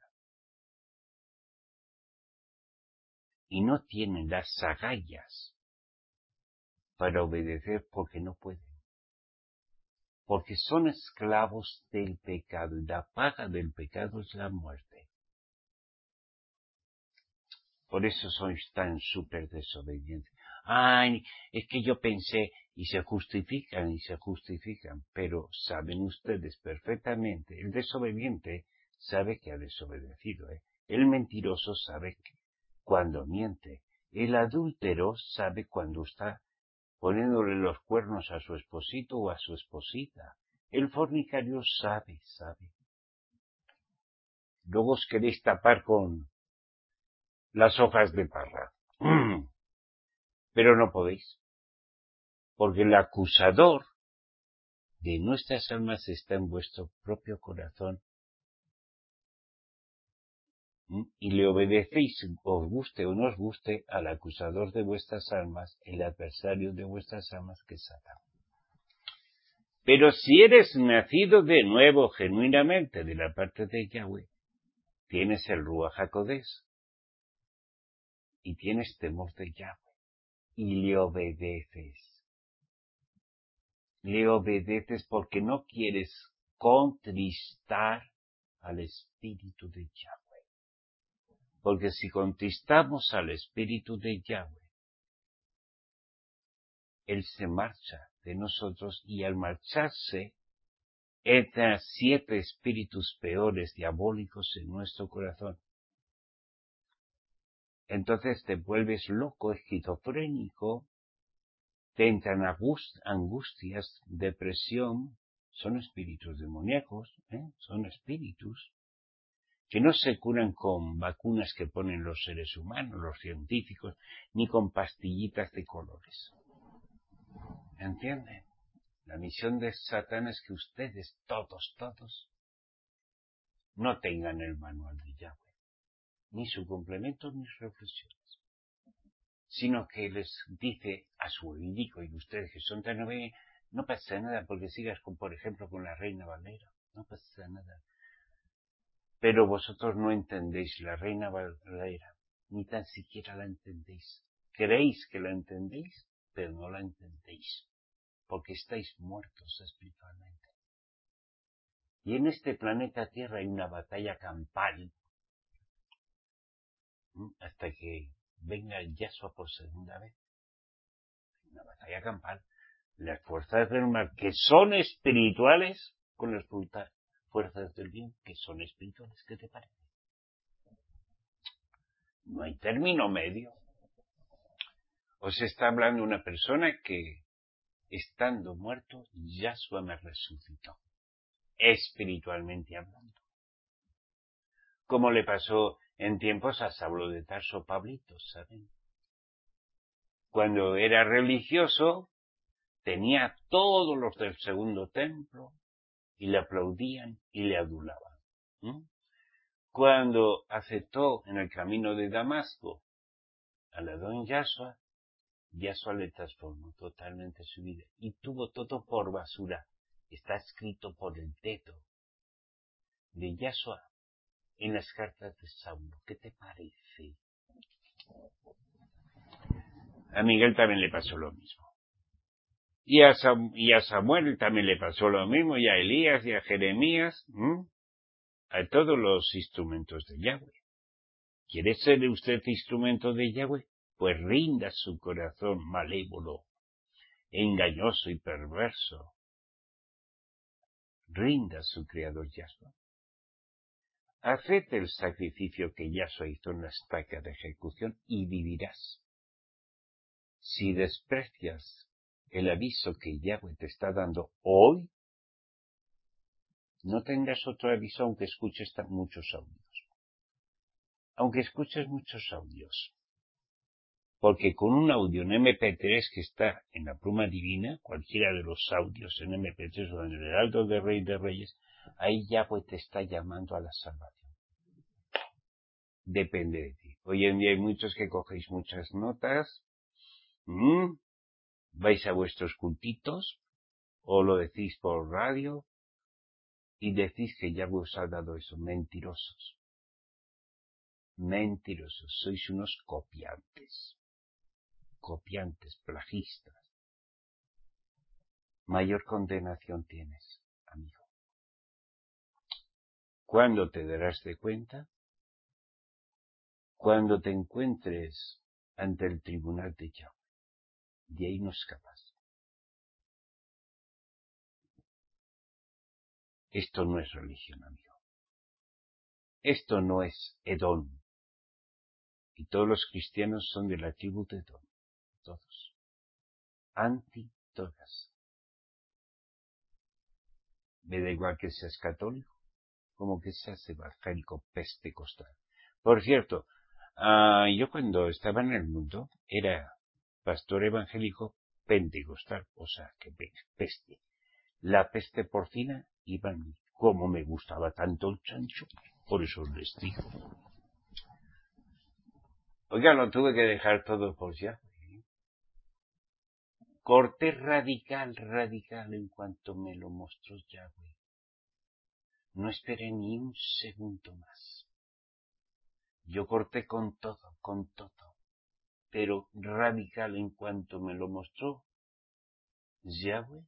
Y no tienen las agallas para obedecer porque no pueden. Porque son esclavos del pecado y la paga del pecado es la muerte. Por eso sois tan súper desobedientes. Ay, es que yo pensé, y se justifican, pero saben ustedes perfectamente, el desobediente sabe que ha desobedecido, El mentiroso sabe cuando miente, el adúltero sabe cuando está poniéndole los cuernos a su esposito o a su esposita, el fornicario sabe. Luego os queréis tapar con las hojas de parra. Pero no podéis, porque el acusador de nuestras almas está en vuestro propio corazón. Y le obedecéis, os guste o no os guste, al acusador de vuestras almas, el adversario de vuestras almas, que es Satán. Pero si eres nacido de nuevo genuinamente de la parte de Yahweh, tienes el Ruach HaKodesh y tienes temor de Yahweh y le obedeces. Le obedeces porque no quieres contristar al Espíritu de Yahweh. Porque si contristamos al Espíritu de Yahweh, Él se marcha de nosotros y al marcharse entran 7 espíritus peores, diabólicos en nuestro corazón. Entonces te vuelves loco, esquizofrénico, te entran angustias, depresión, son espíritus demoníacos, son espíritus que no se curan con vacunas que ponen los seres humanos, los científicos, ni con pastillitas de colores. ¿Entienden? La misión de Satán es que ustedes, todos, no tengan el manual de Yahweh, ni su complemento, ni reflexiones, sino que les dice a su oídico, y ustedes que son tan obedientes, no pasa nada porque sigas con, por ejemplo, con la Reina Valera, no pasa nada. Pero vosotros no entendéis la Reina Valera, ni tan siquiera la entendéis. Creéis que la entendéis, pero no la entendéis, porque estáis muertos espiritualmente. Y en este planeta Tierra hay una batalla campal, hasta que venga el Yahshua por segunda vez. Una batalla campal. Las fuerzas del mal, que son espirituales, con las fuerzas del bien, que son espirituales. ¿Qué te parece? No hay término medio. Os está hablando una persona que, estando muerto, Yahshua me resucitó, espiritualmente hablando. Como le pasó en tiempos a Saulo de Tarso, Pablito, ¿saben? Cuando era religioso, tenía todos los del segundo templo, y le aplaudían y le adulaban. Cuando aceptó en el camino de Damasco al Adón Yahshua, Yahshua le transformó totalmente su vida y tuvo todo por basura. Está escrito por el dedo de Yahshua en las cartas de Saulo. ¿Qué te parece? A Miguel también le pasó lo mismo. Y a Samuel también le pasó lo mismo, y a Elías y a Jeremías, a todos los instrumentos de Yahweh. ¿Quiere ser usted instrumento de Yahweh? Pues rinda su corazón malévolo, engañoso y perverso. Rinda a su Creador Yahshua. Acepte el sacrificio que Yahshua hizo en la estaca de ejecución y vivirás. Si desprecias el aviso que Yahweh te está dando hoy, no tendrás otro aviso aunque escuches muchos audios. Aunque escuches muchos audios. Porque con un audio en MP3 que está en la pluma divina, cualquiera de los audios en MP3 o en el Heraldo de Rey de Reyes, ahí Yahweh te está llamando a la salvación. Depende de ti. Hoy en día hay muchos que cogéis muchas notas, vais a vuestros cultitos, o lo decís por radio, y decís que Yahweh os ha dado eso. Mentirosos. Mentirosos. Sois unos copiantes. Copiantes, plagistas. Mayor condenación tienes, amigo. ¿Cuándo te darás de cuenta? Cuando te encuentres ante el tribunal de Yahweh. De ahí no escapas. Esto no es religión, amigo. Esto no es Edom. Y todos los cristianos son de la tribu de Edom. Todos. Anti-todas. Me da igual que seas católico, como que seas evangélico pentecostal. Por cierto, yo cuando estaba en el mundo era pastor evangélico pentecostal, o sea, que peste. La peste porcina iba en mí. Como me gustaba tanto el chancho, por eso les digo. Oiga, lo tuve que dejar todo por ya. Corté radical en cuanto me lo mostró Yahweh. No esperé ni un segundo más. Yo corté con todo, pero radical en cuanto me lo mostró Yahweh.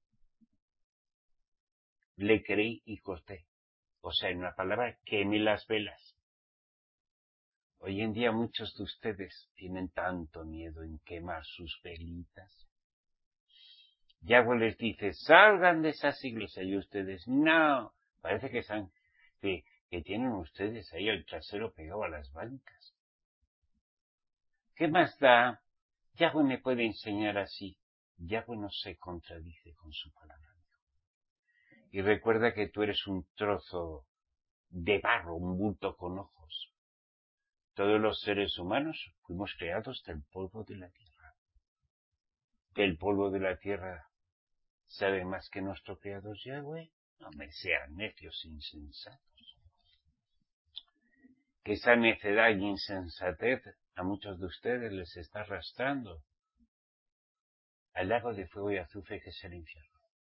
Le creí y corté. O sea, en una palabra, quemé las velas. Hoy en día muchos de ustedes tienen tanto miedo en quemar sus velitas. Yahweh les dice, salgan de esas iglesias, y ustedes, no. Parece que tienen ustedes ahí el trasero pegado a las bancas. ¿Qué más da? Yahweh me puede enseñar así. Yahweh no se contradice con su palabra. Y recuerda que tú eres un trozo de barro, un bulto con ojos. Todos los seres humanos fuimos creados del polvo de la tierra. Que el polvo de la tierra sabe más que nuestro creador Yahweh. No me sean necios insensatos. Que esa necedad y insensatez a muchos de ustedes les está arrastrando al lago de fuego y azufre que es el infierno.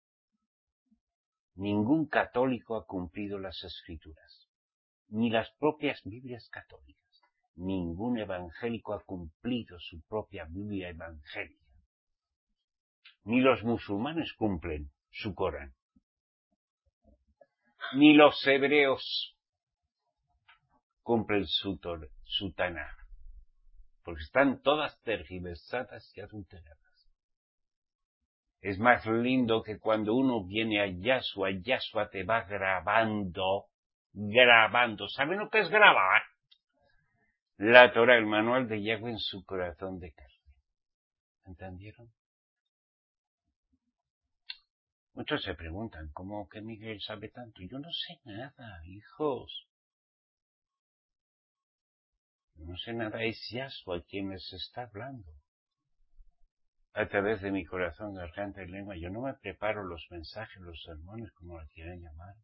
Ningún católico ha cumplido las escrituras, ni las propias Biblias católicas. Ningún evangélico ha cumplido su propia Biblia evangélica. Ni los musulmanes cumplen su Corán. Ni los hebreos cumplen su Tanaj. Porque están todas tergiversadas y adulteradas. Es más lindo que cuando uno viene a Yahshua te va grabando. ¿Saben lo que es grabar? La Torah, el manual de Yahweh en su corazón de carne. ¿Entendieron? Muchos se preguntan, ¿cómo que Miguel sabe tanto? Yo no sé nada, hijos. No sé nada, es Yahshua quien les está hablando. A través de mi corazón, garganta y lengua, yo no me preparo los mensajes, los sermones, como lo quieran llamar.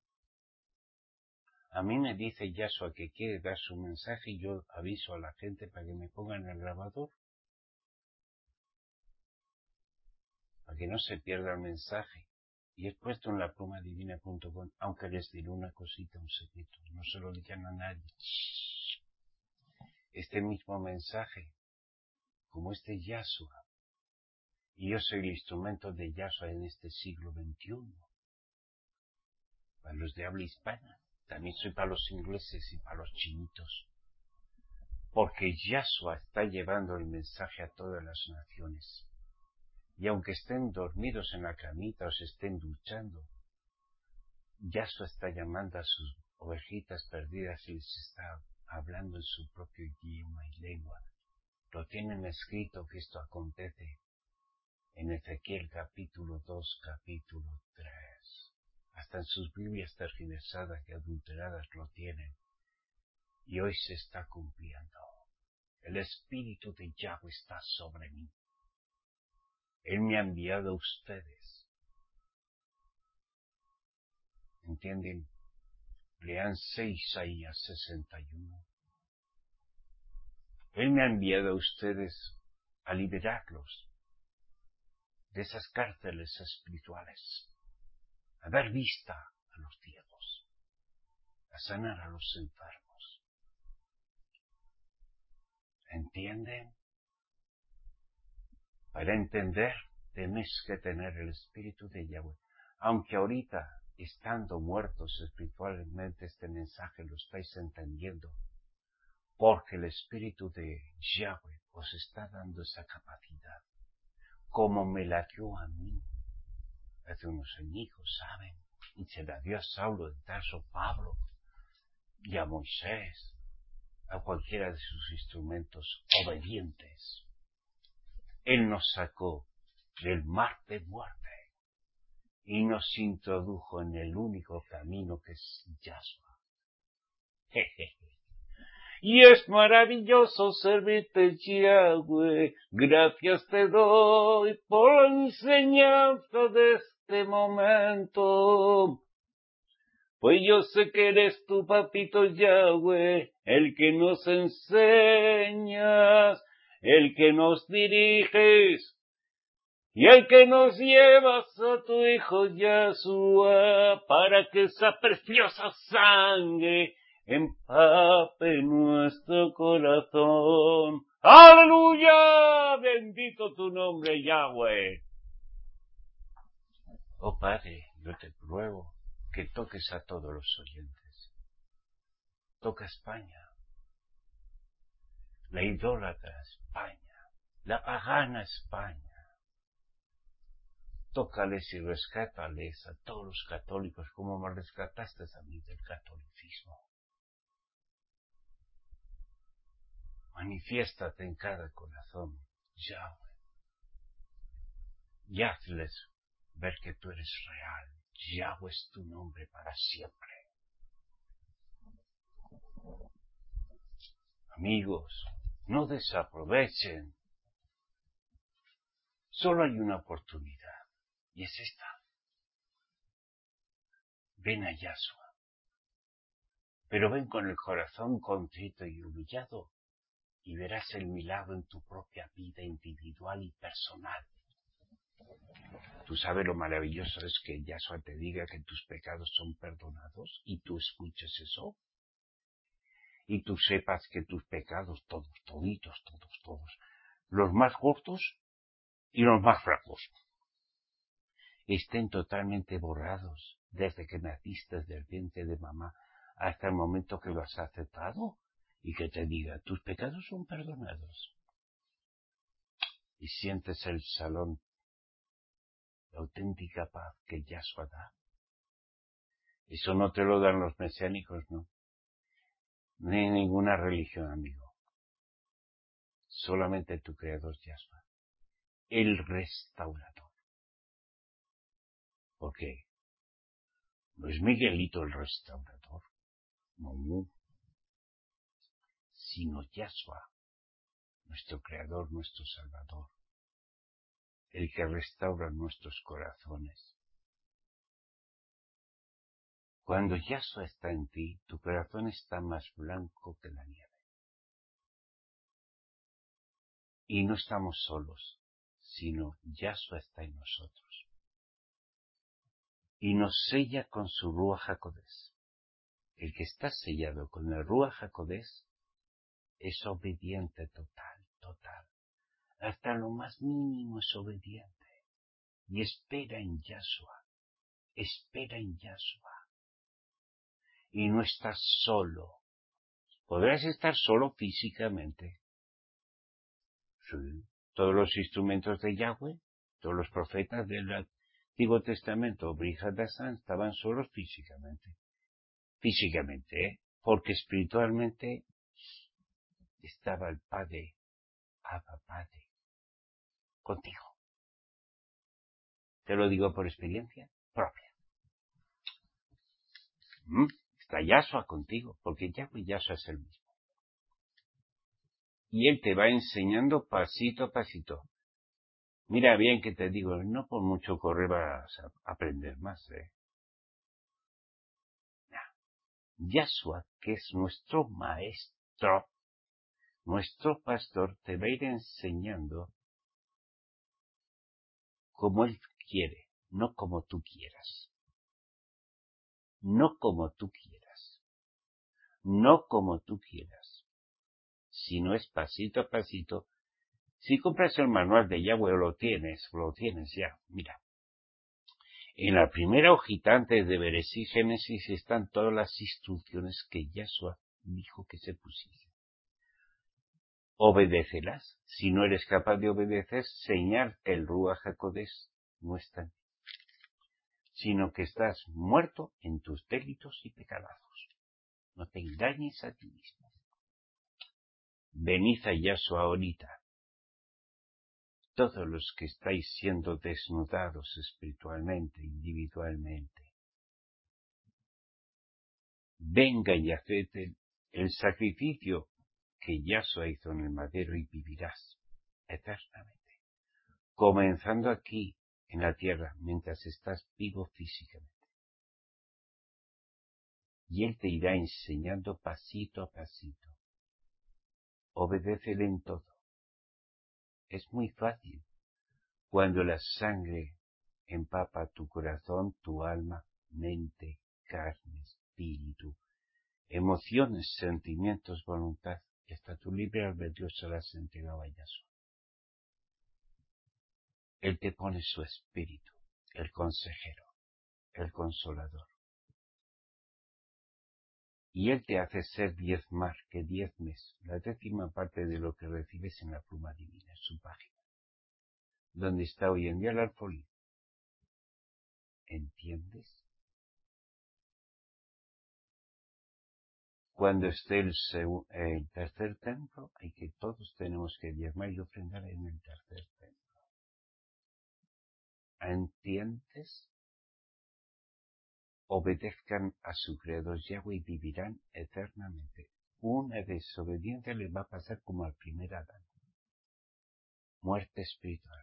A mí me dice Yahshua que quiere dar su mensaje y yo aviso a la gente para que me pongan el grabador. Para que no se pierda el mensaje. Y es puesto en la plumadivina.com, aunque les diré una cosita, un secreto. No se lo digan a nadie. Este mismo mensaje, como este Yahshua, y yo soy el instrumento de Yahshua en este siglo XXI, para los de habla hispana, también soy para los ingleses y para los chinitos, porque Yahshua está llevando el mensaje a todas las naciones, y aunque estén dormidos en la camita o se estén duchando, Yahshua está llamando a sus ovejitas perdidas y les está hablando en su propio idioma y lengua. Lo tienen escrito que esto acontece en Ezequiel capítulo 2, capítulo 3. Hasta en sus Biblias tergiversadas y adulteradas lo tienen. Y hoy se está cumpliendo. El Espíritu de Yahweh está sobre mí. Él me ha enviado a ustedes. ¿Entienden? Lean 6 Isaías 61. Él me ha enviado a ustedes a liberarlos de esas cárceles espirituales, a dar vista a los ciegos, a sanar a los enfermos. ¿Entienden? Para entender, tenéis que tener el Espíritu de Yahweh. Aunque ahorita, estando muertos espiritualmente, este mensaje lo estáis entendiendo, porque el Espíritu de Yahweh os está dando esa capacidad, como me la dio a mí hace unos años, ¿saben? Y se la dio a Saulo de Tarso, Pablo, y a Moisés, a cualquiera de sus instrumentos obedientes. Él nos sacó del mar de muerte y nos introdujo en el único camino que es Yahshua. Y es maravilloso servirte, Yahweh. Gracias te doy por la enseñanza de este momento. Pues yo sé que eres tu papito Yahweh, el que nos enseñas, el que nos diriges, y el que nos llevas a tu Hijo Yahshua, para que esa preciosa sangre empape nuestro corazón. ¡Aleluya! Bendito tu nombre, Yahweh. Oh Padre, yo te ruego que toques a todos los oyentes. Toca España, la idólatra España, la pagana España. Tócales y rescátales a todos los católicos como me rescataste a mí del catolicismo. Manifiéstate en cada corazón, Yahweh, y hazles ver que tú eres real. Yahweh es tu nombre para siempre. Amigos, no desaprovechen. Solo hay una oportunidad, y es esta. Ven a Yahshua, pero ven con el corazón contrito y humillado, y verás el milagro en tu propia vida individual y personal. Tú sabes lo maravilloso es que Yahshua te diga que tus pecados son perdonados, y tú escuches eso, y tú sepas que tus pecados, todos, los más cortos y los más flacos, estén totalmente borrados desde que naciste del vientre de mamá hasta el momento que lo has aceptado, y que te diga, tus pecados son perdonados. Y sientes el salón, la auténtica paz que Yahshua da. Eso no te lo dan los mesiánicos, no. Ni ninguna religión, amigo. Solamente tu Creador Yahshua, el restaurador. ¿Por qué? No es Miguelito el restaurador, no, sino Yahshua, nuestro Creador, nuestro Salvador, el que restaura nuestros corazones. Cuando Yahshua está en ti, tu corazón está más blanco que la nieve. Y no estamos solos, sino Yahshua está en nosotros. Y nos sella con su Ruach HaKodesh. El que está sellado con el Ruach HaKodesh es obediente total. Hasta lo más mínimo es obediente. Y espera en Yahshua. Y no estás solo. Podrás estar solo físicamente. Sí. Todos los instrumentos de Yahweh, todos los profetas del Antiguo Testamento, Brihad Hassan, estaban solos físicamente. Porque espiritualmente estaba el Padre Abba Padre, contigo. Te lo digo por experiencia propia. Está Yahshua contigo, porque Yahweh y Yahshua es el mismo. Y Él te va enseñando pasito a pasito. Mira bien que te digo, no por mucho correr vas a aprender más, Yahshua, que es nuestro maestro, nuestro pastor, te va a ir enseñando como Él quiere, no como tú quieras. No como tú quieras. No como tú quieras. Sino es pasito a pasito. Si compras el manual de Yahweh lo tienes ya. Mira. En la primera hojita antes de Bereshit Génesis están todas las instrucciones que Yahshua dijo que se pusiesen. Obedécelas. Si no eres capaz de obedecer, señal que el Ruach HaKodesh no está en ti, sino que estás muerto en tus delitos y pecados. No te engañes a ti mismo. Venid a Yahshua ahorita, todos los que estáis siendo desnudados espiritualmente, individualmente. Venga y haced el sacrificio que Yahshua hizo en el madero y vivirás eternamente. Comenzando aquí, en la tierra, mientras estás vivo físicamente. Y Él te irá enseñando pasito a pasito. Obedécele en todo. Es muy fácil. Cuando la sangre empapa tu corazón, tu alma, mente, carne, espíritu, emociones, sentimientos, voluntad, y hasta tu libre albedrío se las entregaba a Yahshua. Él te pone su espíritu, el consejero, el consolador. Y Él te hace ser diezmar, que diezmes la 10ª parte de lo que recibes en la pluma divina, en su página, donde está hoy en día el alfolí. ¿Entiendes? Cuando esté el tercer templo, todos tenemos que diezmar y ofrendar en el tercer templo. ¿Entiendes? Obedezcan a su creador Yahweh y vivirán eternamente. Una desobediencia les va a pasar como al primer Adán. Muerte espiritual.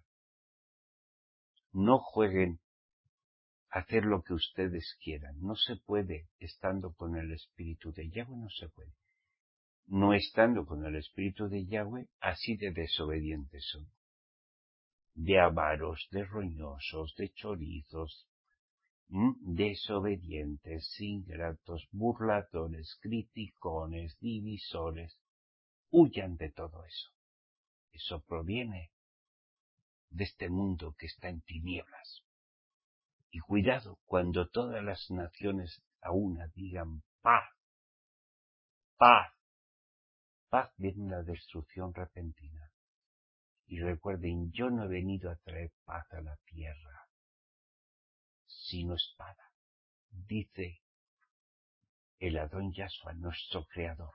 No jueguen a hacer lo que ustedes quieran. No se puede estando con el espíritu de Yahweh, no se puede. No estando con el espíritu de Yahweh, así de desobedientes son. De avaros, de roñosos, de chorizos, desobedientes, ingratos, burladores, criticones, divisores. Huyan de todo eso. Eso proviene de este mundo que está en tinieblas. Y cuidado, cuando todas las naciones a una digan paz, paz, paz, viene la destrucción repentina. Y recuerden, yo no he venido a traer paz a la tierra, sino espada, dice el Adón Yahshua, nuestro creador.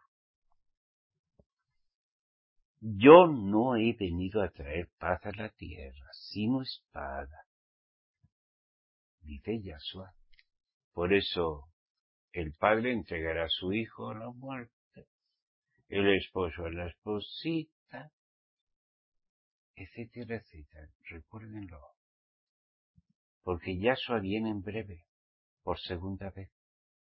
Yo no he venido a traer paz a la tierra, sino espada, dice Yahshua. Por eso el padre entregará a su hijo a la muerte, el esposo a la esposita, etcétera, etcétera. Recuérdenlo. Porque Yahshua viene en breve, por segunda vez.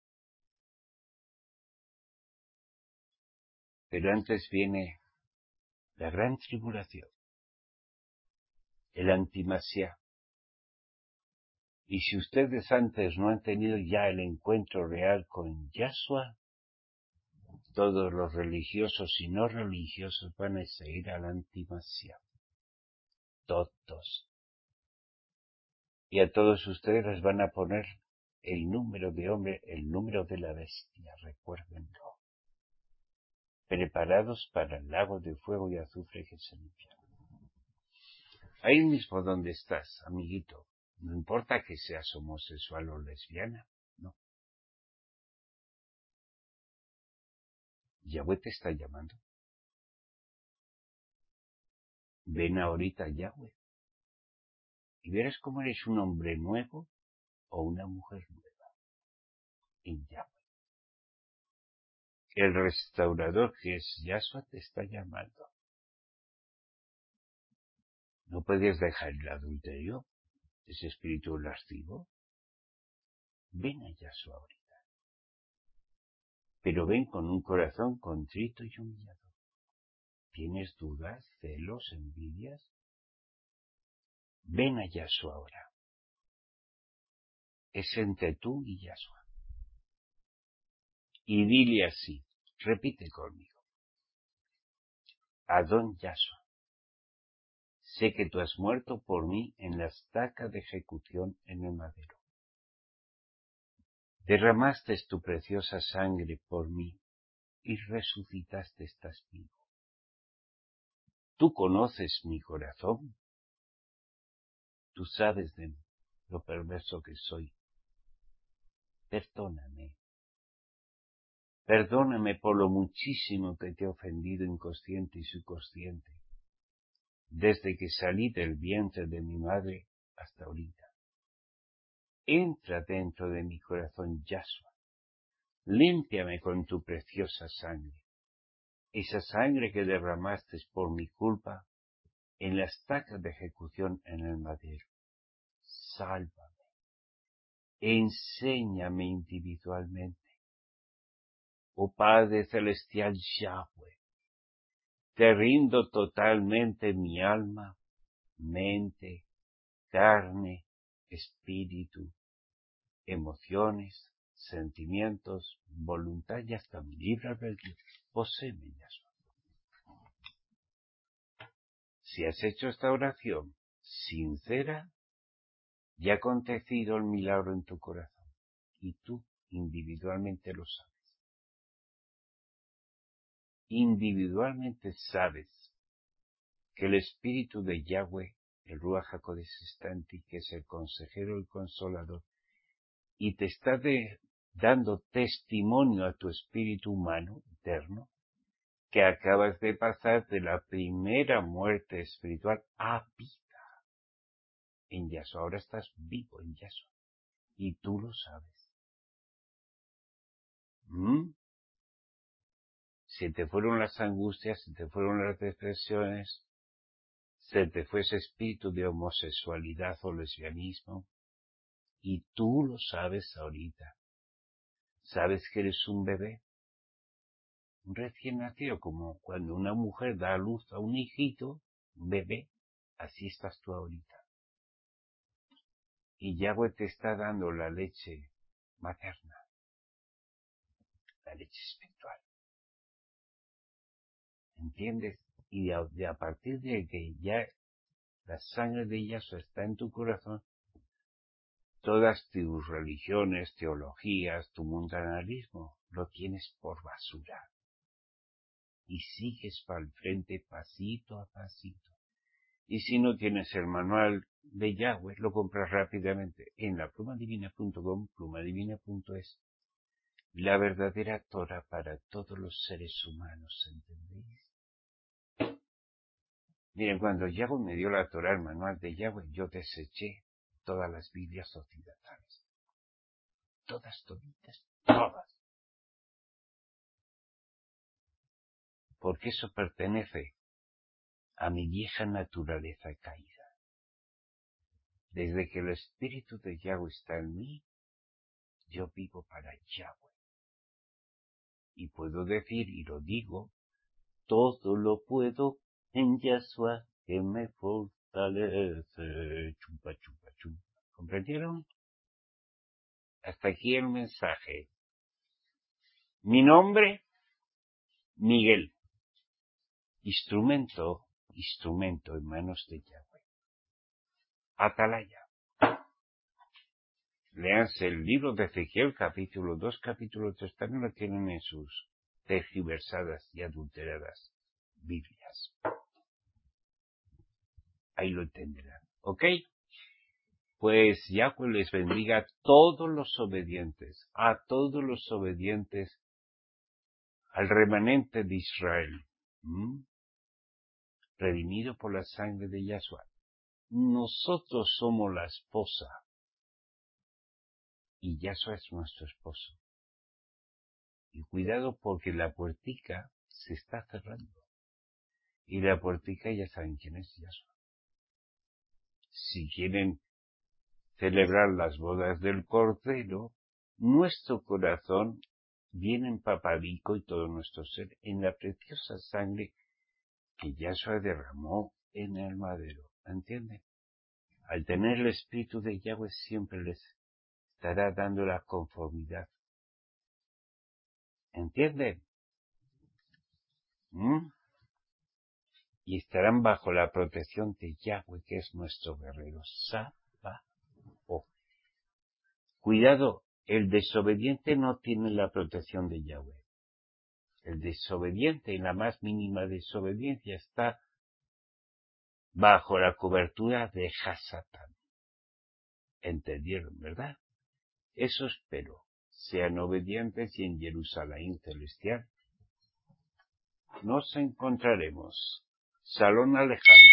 Pero antes viene la gran tribulación, el antimasiá. Y si ustedes antes no han tenido ya el encuentro real con Yahshua, todos los religiosos y no religiosos van a seguir al antimasiá. Todos. Y a todos ustedes les van a poner el número de hombre, el número de la bestia, recuérdenlo. Preparados para el lago de fuego y azufre que es el infierno. Ahí mismo donde estás, amiguito, no importa que seas homosexual o lesbiana, no. Yahweh te está llamando. Ven ahorita, Yahweh, y verás cómo eres un hombre nuevo o una mujer nueva en Yahweh. El restaurador, que es Yahshua, te está llamando. No puedes dejar el adulterio, ese espíritu lascivo. Ven a Yahshua ahorita. Pero ven con un corazón contrito y humillado. ¿Tienes dudas, celos, envidias? Ven a Yahshua ahora. Es entre tú y Yahshua. Y dile así, repite conmigo. Adón Yahshua, sé que tú has muerto por mí en la estaca de ejecución en el madero. Derramaste tu preciosa sangre por mí y resucitaste, estás vivo. Tú conoces mi corazón. Tú sabes de lo perverso que soy. Perdóname. Perdóname por lo muchísimo que te he ofendido inconsciente y subconsciente, desde que salí del vientre de mi madre hasta ahorita. Entra dentro de mi corazón, Yahshua. Límpiame con tu preciosa sangre, esa sangre que derramaste por mi culpa en la estaca de ejecución en el madero. Sálvame. Enséñame individualmente. Oh Padre Celestial Yahweh, te rindo totalmente mi alma, mente, carne, espíritu, emociones, sentimientos, voluntad y hasta mi libre albedrío. Poséeme, Yahshua. Si has hecho esta oración sincera, ya ha acontecido el milagro en tu corazón y tú individualmente lo sabes. Individualmente sabes que el Espíritu de Yahweh, el Ruach HaKodesh, está en ti, que es el consejero y consolador, y te está dando testimonio a tu espíritu humano interno que acabas de pasar de la primera muerte espiritual a vida en Yahshua. Ahora estás vivo en Yahshua y tú lo sabes. Se te fueron las angustias, se te fueron las depresiones, se te fue ese espíritu de homosexualidad o lesbianismo, y tú lo sabes ahorita. Sabes que eres un bebé, un recién nacido, como cuando una mujer da a luz a un hijito, un bebé, así estás tú ahorita. Y Yahweh te está dando la leche materna, la leche espiritual. ¿Entiendes? Y a partir de que ya la sangre de Yahshua está en tu corazón, todas tus religiones, teologías, tu mundanalismo, lo tienes por basura. Y sigues para el frente pasito a pasito. Y si no tienes el manual de Yahweh, lo compras rápidamente en la plumadivina.com, plumadivina.es. La verdadera Torah para todos los seres humanos, ¿entendéis? Miren, cuando Yahweh me dio la Torah, el manual de Yahweh, yo deseché todas las Biblias occidentales. Todas, toditas, todas. Porque eso pertenece a mi vieja naturaleza caída. Desde que el Espíritu de Yahweh está en mí, yo vivo para Yahweh. Y puedo decir, y lo digo, todo lo puedo en Yahshua que me fortalece. Chumpa, chumpa, chumpa. ¿Comprendieron? Hasta aquí el mensaje. Mi nombre, Miguel. Instrumento en manos de Yahweh. Atalaya. Léanse el libro de Ezequiel, capítulo 2, capítulo 3, también lo tienen en sus tergiversadas y adulteradas Biblias. Ahí lo entenderán. ¿Ok? Pues Yahweh les bendiga a todos los obedientes, al remanente de Israel. redimido por la sangre de Yahshua. Nosotros somos la esposa y Yahshua es nuestro esposo. Y cuidado porque la puertica se está cerrando. Y la puertica ya saben quién es Yahshua. Si quieren celebrar las bodas del Cordero, nuestro corazón viene empapadico y todo nuestro ser en la preciosa sangre que Yahshua derramó en el madero. ¿Entienden? Al tener el Espíritu de Yahweh siempre les estará dando la conformidad. ¿Entienden? Y estarán bajo la protección de Yahweh, que es nuestro guerrero. Cuidado, el desobediente no tiene la protección de Yahweh. El desobediente, en la más mínima desobediencia, está bajo la cobertura de Hasatán. ¿Entendieron, verdad? Eso espero. Sean obedientes y en Jerusalén celestial nos encontraremos. Salón Alejandro.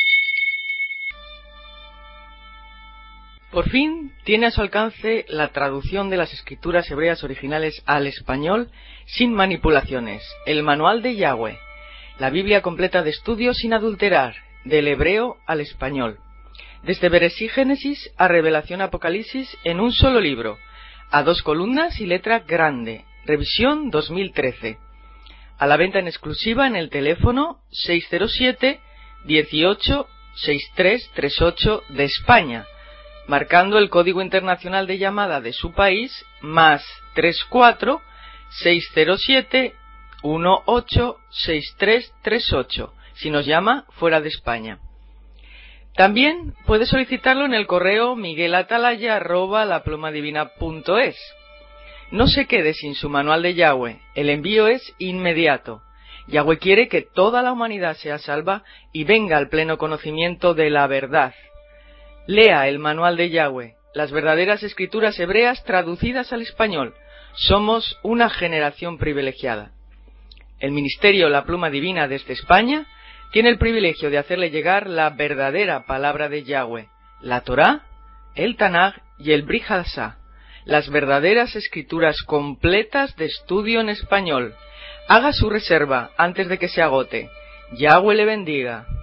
Por fin tiene a su alcance la traducción de las escrituras hebreas originales al español sin manipulaciones, el Manual de Yahweh, la Biblia completa de estudio sin adulterar, del hebreo al español, desde Bereshit Génesis a Revelación Apocalipsis en un solo libro, a 2 columnas y letra grande, revisión 2013, a la venta en exclusiva en el teléfono 607 18 6338 de España, marcando el código internacional de llamada de su país más 34 607 18 6338 si nos llama fuera de España. También puede solicitarlo en el correo miguelatalaya@laplumadivina.es. No se quede sin su manual de Yahweh, el envío es inmediato. Yahweh quiere que toda la humanidad sea salva y venga al pleno conocimiento de la verdad. Lea el manual de Yahweh, las verdaderas escrituras hebreas traducidas al español. Somos una generación privilegiada. El Ministerio La Pluma Divina desde España tiene el privilegio de hacerle llegar la verdadera palabra de Yahweh, la Torá, el Tanaj y el Brit Hadashah, las verdaderas escrituras completas de estudio en español. Haga su reserva antes de que se agote. Yahweh le bendiga.